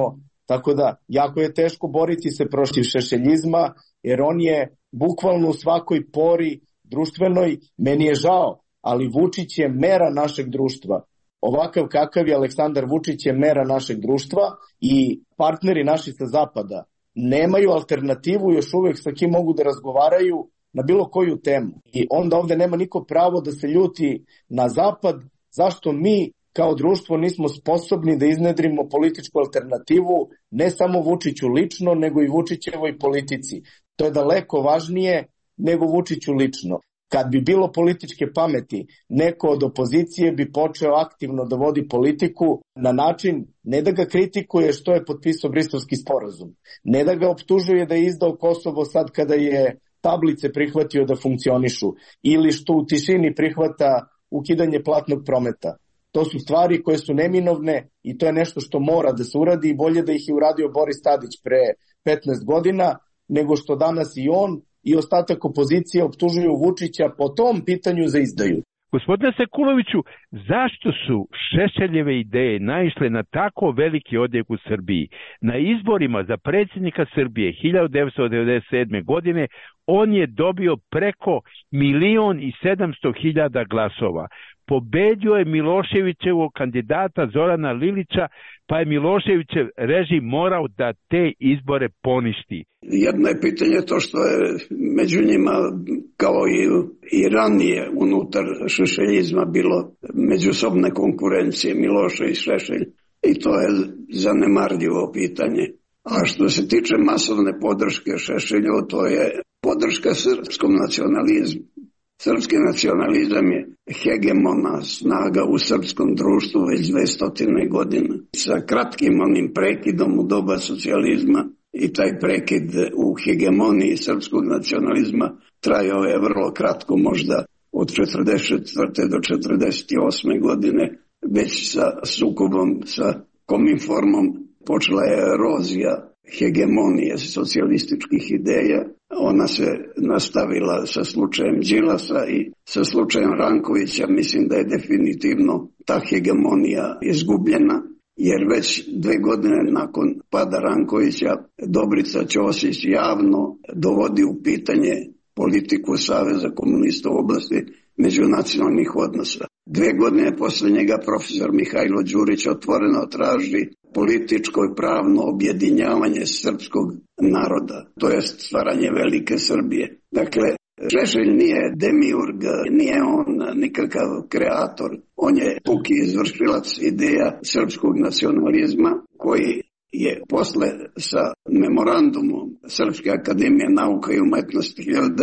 Tako da, jako je teško boriti se protiv šešeljizma, jer on je bukvalno u svakoj pori društvenoj. Meni je žao, ali Vučić je mera našeg društva. Ovakav kakav je Aleksandar Vučić je mera našeg društva i partneri naši sa zapada nemaju alternativu još uvek sa kim mogu da razgovaraju na bilo koju temu. I onda ovde nema niko pravo da se ljuti na zapad zašto mi kao društvo nismo sposobni da iznedrimo političku alternativu ne samo Vučiću lično, nego i Vučićevoj politici. To je daleko važnije nego Vučiću lično. Kad bi bilo političke pameti, neko od opozicije bi počeo aktivno da vodi politiku na način ne da ga kritikuje što je potpisao Briselski sporazum, ne da ga optužuje da je izdao Kosovo sad kada je tablice prihvatio da funkcionišu ili što u tišini prihvata ukidanje platnog prometa. To su stvari koje su neminovne i to je nešto što mora da se uradi i bolje da ih je uradio Boris Tadić pre 15 godina nego što danas i on i ostatak opozicije optužuju Vučića po tom pitanju za izdaju. Gospodine Sekuloviću, zašto su Šešeljeve ideje naišle na tako veliki odjek u Srbiji? Na izborima za predsjednika Srbije 1997. godine on je dobio preko 1.700.000 glasova. Pobedio je Miloševićevog kandidata Zorana Lilića, pa je Miloševićev režim morao da te izbore poništi. Jedno je pitanje to što je među njima, kao i ranije unutar šešeljizma, bilo međusobne konkurencije Miloša i Šešelj. I to je zanemarljivo pitanje. A što se tiče masovne podrške Šešelju, to je podrška srpskom nacionalizmu. Srpski nacionalizam je hegemona snaga u srpskom društvu već 200 godina. Sa kratkim onim prekidom u doba socijalizma i taj prekid u hegemoniji srpskog nacionalizma trajao je vrlo kratko, možda od 44. do 48. godine, već sa sukobom sa Kominformom počela je erozija hegemonije socijalističkih ideja. Ona se nastavila sa slučajem Đilasa i sa slučajem Rankovića. Mislim da je definitivno ta hegemonija izgubljena, jer već 2 godine nakon pada Rankovića Dobrica Ćosić javno dovodi u pitanje politiku Saveza komunista u oblasti međunacionalnih odnosa. 2 godine posle njega profesor Mihajlo Đurić otvoreno traži političko i pravno objedinjavanje srpskog naroda, to je stvaranje velike Srbije. Dakle, Šešelj nije demiurg, nije on nikakav kreator, on je puki izvršilac ideja srpskog nacionalizma koji je posle sa memorandumom Srpske akademije nauka i umetnosti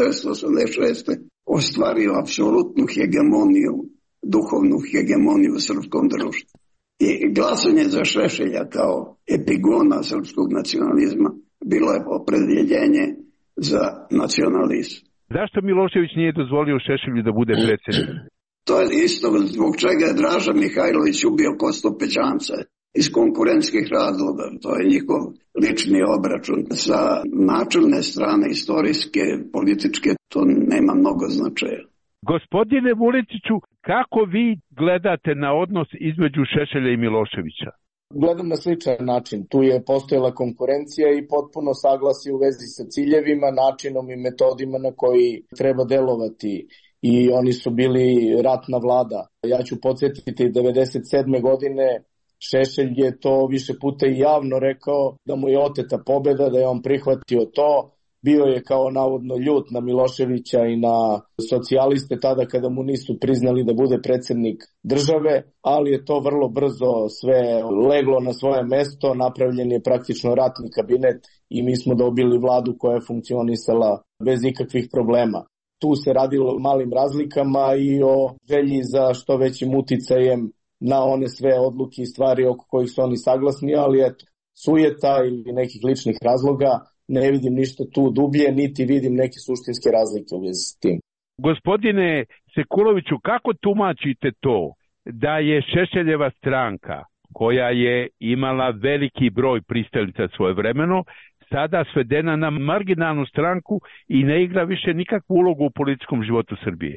1986. ostvario apsolutnu hegemoniju, duhovnu hegemoniju u srpskom društvu. I glasanje za Šešelja kao epigona srpskog nacionalizma bilo je opredjeljenje za nacionalizam. Zašto Milošević nije dozvolio Šešelju da bude predsjednik? To je isto zbog čega je Draža Mihajlović ubio Kostu Pećanca. Iz konkurentskih razloga. To je njihov lični obračun. Sa načelne strane istorijske, političke, to nema mnogo značaja. Gospodine Vuletiću, kako vi gledate na odnos između Šešelja i Miloševića? Gledam na sličan način. Tu je postojala konkurencija i potpuno saglasje u vezi sa ciljevima, načinom i metodima na koji treba delovati. I oni su bili ratna vlada. Ja ću podsjetiti 1997. godine Šešelj je to više puta i javno rekao da mu je oteta pobeda, da je on prihvatio to. Bio je kao navodno ljut na Miloševića i na socijaliste tada kada mu nisu priznali da bude predsjednik države, ali je to vrlo brzo sve leglo na svoje mesto, napravljen je praktično ratni kabinet i mi smo dobili vladu koja je funkcionisala bez ikakvih problema. Tu se radilo o malim razlikama i o želji za što većim uticajem na one sve odluke i stvari oko kojih su oni saglasni, ali eto, sujeta ili nekih ličnih razloga, ne vidim ništa tu dublje, niti vidim neke suštinske razlike u vezi s tim. Gospodine Sekuloviću, kako tumačite to da je Šešeljeva stranka, koja je imala veliki broj pristalica svojevremeno, sada svedena na marginalnu stranku i ne igra više nikakvu ulogu u političkom životu Srbije?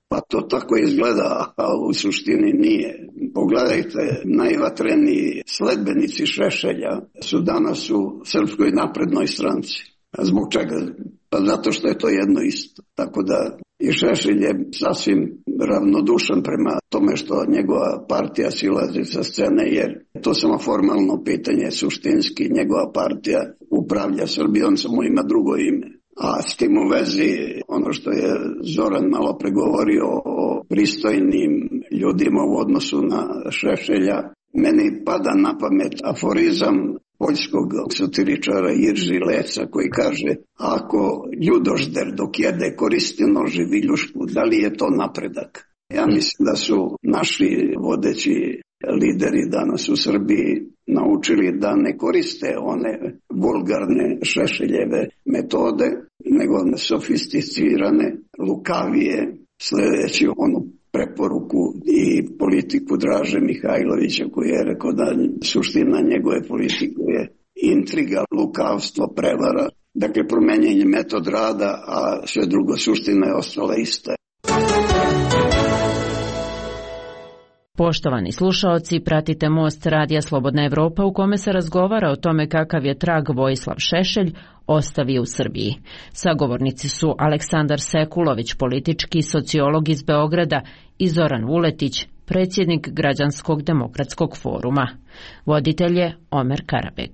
Pa to tako izgleda, a u suštini nije. Pogledajte, najvatreniji sledbenici Šešelja su danas u Srpskoj naprednoj stranci. A zbog čega? Pa zato što je to jedno isto. Tako da i Šešelj je sasvim ravnodušan prema tome što njegova partija silazi sa scene, jer to samo formalno pitanje, suštinski njegova partija upravlja Srbijom, samo ima drugo ime. A s tim u vezi, ono što je Zoran malo pregovorio o pristojnim ljudima u odnosu na Šešelja, meni pada na pamet aforizam poljskog satiričara Jirži Leca koji kaže: ako ljudožder dok jede koristi nož i viljušku, da li je to napredak? Ja mislim da su naši vodeći lideri danas u Srbiji naučili da ne koriste one vulgarne Šešeljeve metode, nego sofisticirane, lukavije, sledeći onu preporuku i politiku Draže Mihajlovića koji je rekao da suština njegove politike je intriga, lukavstvo, prevara. Dakle, promenjen je metod rada, a sve drugo suština je ostala ista. Poštovani slušaoci, pratite Most Radija Slobodna Evropa u kome se razgovara o tome kakav je trag Vojislav Šešelj ostavio u Srbiji. Sagovornici su Aleksandar Sekulović, politički sociolog iz Beograda, i Zoran Vuletić, predsjednik Građanskog demokratskog foruma. Voditelj je Omer Karabeg.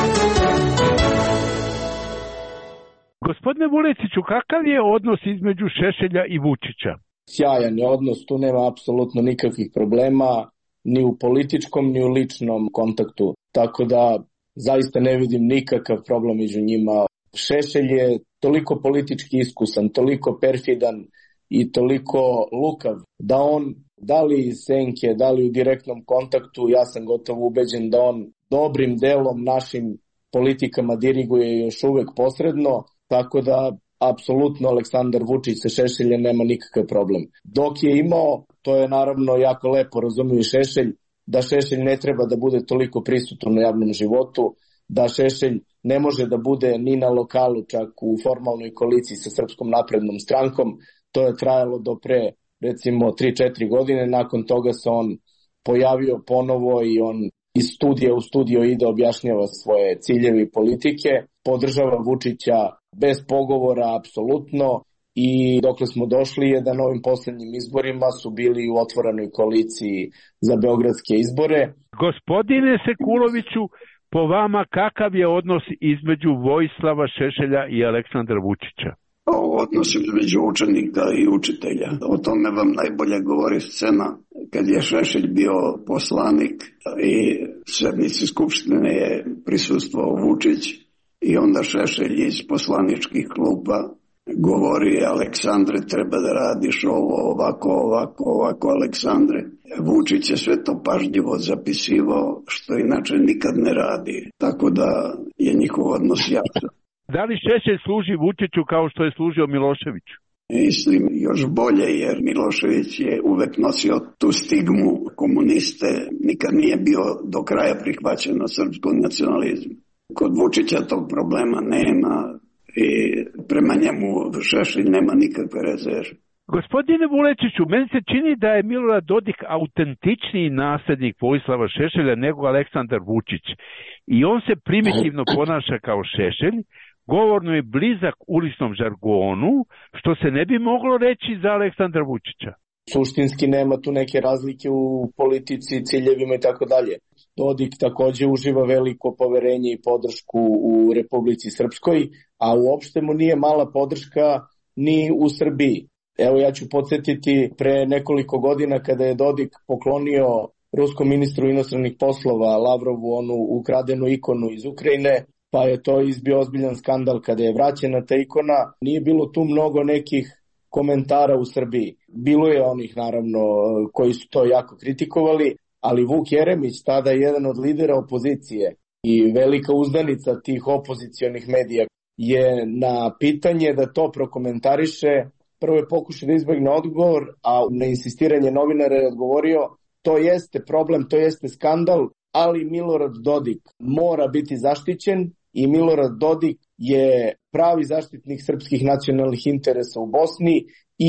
Gospodine Vuletiću, kakav je odnos između Šešelja i Vučića? Sjajan je odnos, tu nema apsolutno nikakvih problema, ni u političkom, ni u ličnom kontaktu. Tako da zaista ne vidim nikakav problem među njima. Šešelj je toliko politički iskusan, toliko perfidan i toliko lukav, da on, da li iz senke, da li u direktnom kontaktu, ja sam gotovo ubeđen da on dobrim delom našim politikama diriguje još uvek posredno, tako da apsolutno Aleksandar Vučić sa Šešeljem nema nikakav problem. Dok je imao, to je naravno jako lepo razumio Šešelj, da Šešelj ne treba da bude toliko prisutan u javnom životu, da Šešelj ne može da bude ni na lokalu, čak u formalnoj koaliciji sa Srpskom naprednom strankom. To je trajalo do pre recimo 3-4 godine, nakon toga se on pojavio ponovo i on iz studija u studio ide, objašnjava svoje ciljeve i politike, podržava Vučića bez pogovora apsolutno i dokle smo došli je da na ovim poslednjim izborima su bili u otvorenoj koaliciji za beogradske izbore. Gospodine Sekuloviću, po vama kakav je odnos između Vojislava Šešelja i Aleksandra Vučića? O odnosu između učenika i učitelja. O tome vam najbolje govori scena kad je Šešelj bio poslanik i sednici Skupštine je prisustvovao Vučić i onda Šešelj iz poslaničkih klupa govori: Aleksandre, treba da radiš ovo, ovako, Aleksandre. Vučić je sve to pažljivo zapisivao, što inače nikad ne radi. Tako da je njihov odnos jasan. Da li Šešelj služi Vučiću kao što je služio Miloševiću? Mislim, još bolje, jer Milošević je uvek nosio tu stigmu komuniste, nikad nije bio do kraja prihvaćen na srpskom nacionalizmu. Kod Vučića tog problema nema i prema njemu Šešelj nema nikakve rezerve. Gospodine Vuletiću, meni se čini da je Milorad Dodik autentičniji naslednik Vojislava Šešelja nego Aleksandar Vučić. I on se primitivno ponaša kao Šešelj, govorno je blizak uličnom žargonu, što se ne bi moglo reći za Aleksandra Vučića. Suštinski nema tu neke razlike u politici, ciljevima i tako dalje. Dodik takođe uživa veliko poverenje i podršku u Republici Srpskoj, a uopšte mu nije mala podrška ni u Srbiji. Evo, ja ću podsjetiti pre nekoliko godina kada je Dodik poklonio ruskom ministru inostranih poslova Lavrovu onu ukradenu ikonu iz Ukrajine, pa je to izbio ozbiljan skandal kada je vraćena ta ikona. Nije bilo tu mnogo nekih komentara u Srbiji. Bilo je onih, naravno, koji su to jako kritikovali, ali Vuk Jeremić, tada jedan od lidera opozicije i velika uzdanica tih opozicionih medija, je na pitanje da to prokomentariše, prvo je pokušao da izbegne odgovor, a na insistiranje novinara je odgovorio: to jeste problem, to jeste skandal, ali Milorad Dodik mora biti zaštićen i Milorad Dodik je pravi zaštitnik srpskih nacionalnih interesa u Bosni i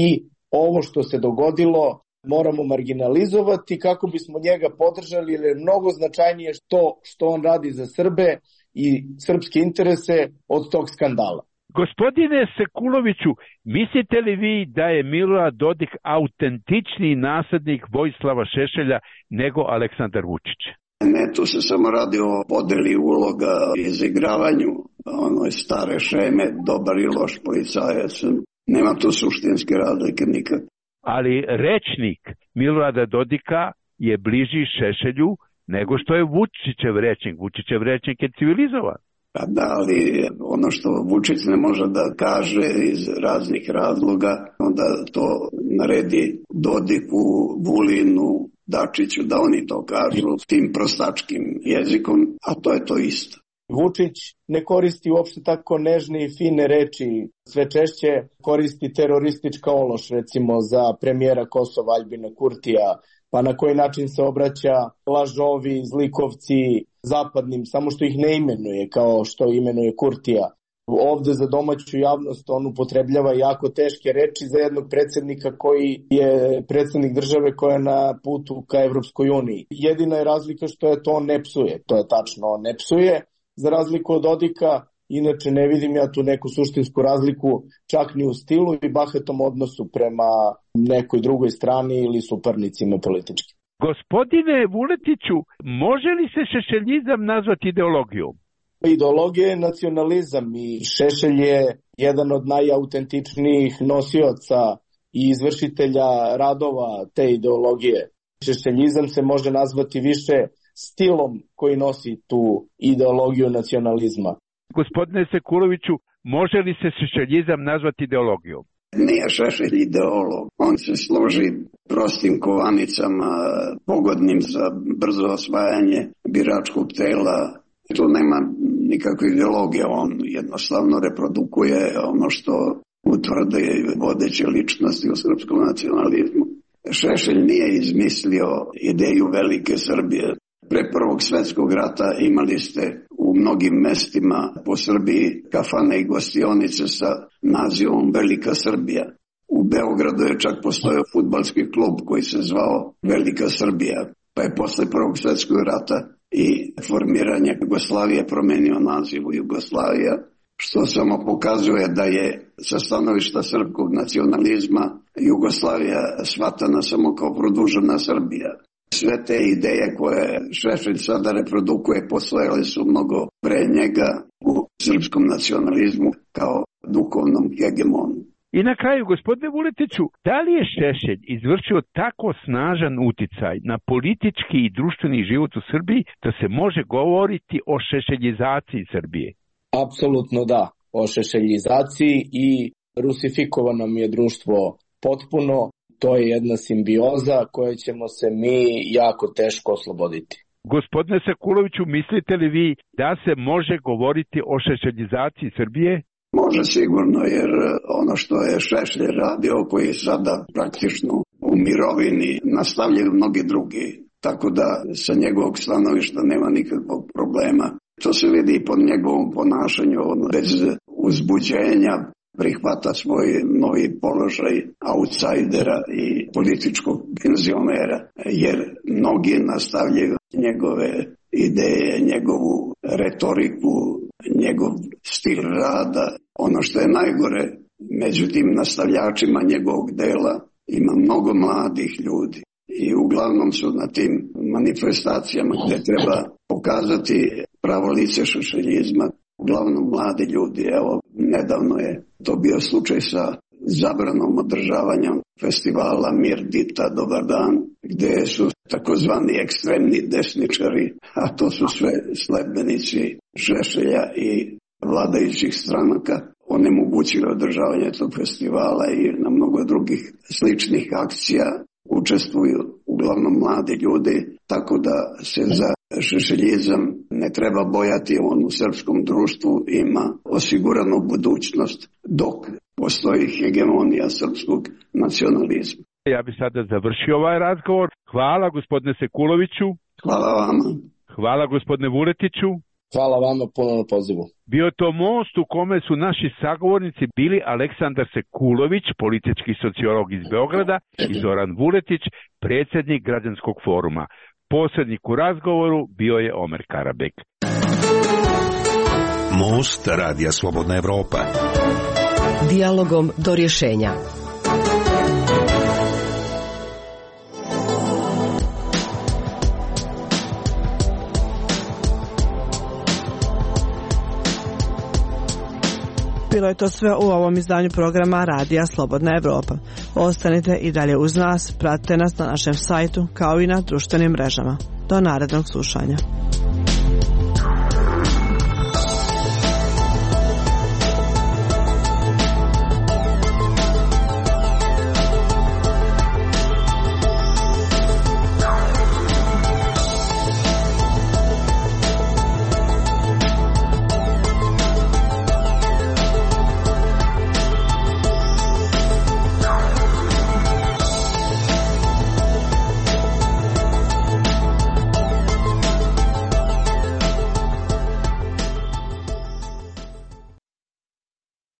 ovo što se dogodilo moramo marginalizovati kako bismo njega podržali, jer je mnogo značajnije što on radi za Srbe i srpske interese od tog skandala. Gospodine Sekuloviću, mislite li vi da je Milorad Dodik autentičniji naslednik Vojislava Šešelja nego Aleksandar Vučić? Ne, tu se samo radi o podeli uloga, izigravanju onoj stare šeme, dobar i loš policajac. Nema tu suštinske razlike nikad. Ali rečnik Milorada Dodika je bliži Šešelju nego što je Vučićev rečnik. Vučićev rečnik je civilizovan. Pa da, ali ono što Vučić ne može da kaže iz raznih razloga, onda to naredi Dodiku, Vulinu, Dačiću da oni to kažu tim prostačkim jezikom, a to je to isto. Vučić ne koristi uopšte tako nežne i fine reči, sve češće koristi teroristička ološ, recimo za premijera Kosova Aljbina Kurtija, pa na koji način se obraća lažovi, zlikovci, zapadnim, samo što ih ne imenuje kao što imenuje Kurtija. Ovde za domaću javnost on upotrebljava jako teške reči za jednog predsjednika koji je predsjednik države koja je na putu ka Evropskoj uniji. Jedina je razlika što je to on ne psuje, to je tačno, on ne psuje, za razliku od Dodika, inače ne vidim ja tu neku suštinsku razliku čak ni u stilu i bahatom odnosu prema nekoj drugoj strani ili suparnicima politički. Gospodine Vuletiću, može li se šešeljizam nazvati ideologijom? Ideologija je nacionalizam i Šešelj je jedan od najautentičnijih nosioca i izvršitelja radova te ideologije. Šešeljizam se može nazvati više stilom koji nosi tu ideologiju nacionalizma. Gospodine Sekuloviću, može li se šešeljizam nazvati ideologijom? Nije Šešelj ideolog. On se služi prostim kovanicama, pogodnim za brzo osvajanje biračkog tela. Tu nema nikakve ideologije, on jednostavno reprodukuje ono što utvrde vodeće ličnosti u srpskom nacionalizmu. Šešelj nije izmislio ideju velike Srbije. Pre Prvog svjetskog rata imali ste u mnogim mestima po Srbiji kafane i gostionice sa nazivom Velika Srbija. U Beogradu je čak postojao fudbalski klub koji se zvao Velika Srbija, pa je posle Prvog svjetskog rata i formiranje Jugoslavije promenio naziv u Jugoslavija, što samo pokazuje da je sa stanovišta srpskog nacionalizma Jugoslavija shvatana samo kao produžena Srbija. Sve te ideje koje Šešelj sada reprodukuje postojale su mnogo pre njega u srpskom nacionalizmu kao duhovnom hegemonu. I na kraju, gospodine Vuletiću, da li je Šešelj izvršio tako snažan uticaj na politički i društveni život u Srbiji da se može govoriti o šešeljizaciji Srbije? Apsolutno da, o šešeljizaciji i rusifikovano je društvo potpuno. To je jedna simbioza koje ćemo se mi jako teško osloboditi. Gospodine Sekuloviću, mislite li vi da se može govoriti o šešeljizaciji Srbije? Može sigurno, jer ono što je Šešelj radio, koji je sada praktično u mirovini, nastavljaju mnogi drugi. Tako da sa njegovog stanovišta nema nikakvog problema. To se vidi i po njegovom ponašanju, bez uzbuđenja prihvata svoj novi položaj autsajdera i političkog penzionera, jer mnogi nastavljaju njegove ideje, njegovu retoriku, njegov stil rada. Ono što je najgore, među tim nastavljačima njegovog dela ima mnogo mladih ljudi i uglavnom su na tim manifestacijama gde treba pokazati pravo lice šešeljizma uglavnom mladi ljudi. Evo, nedavno je to bio slučaj sa zabranom održavanja festivala Mir Dita Dobar dan, gde su takozvani ekstremni desničari, a to su sve sledbenici Šešelja i vladajućih stranaka, onemogućili održavanje tog festivala i na mnogo drugih sličnih akcija učestvuju uglavnom mladi ljudi, tako da se za šešeljizam ne treba bojati, on u srpskom društvu ima osiguranu budućnost dok postoji hegemonija srpskog nacionalizma. Ja bih sada završio ovaj razgovor. Hvala gospodine Sekuloviću. Hvala vama. Hvala gospodine Vuletiću. Hvala vama puno na pozivu. Bio to most u kome su naši sagovornici bili Aleksandar Sekulović, politički sociolog iz Beograda, i Zoran Vuletić, predsjednik Građanskog foruma. Posrednik u razgovoru bio je Omer Karabek. Most Radija Slobodna Evropa. Dijalogom do rješenja. Bilo je to sve u ovom izdanju programa Radija Slobodna Evropa. Ostanite i dalje uz nas, pratite nas na našem sajtu kao i na društvenim mrežama. Do narednog slušanja.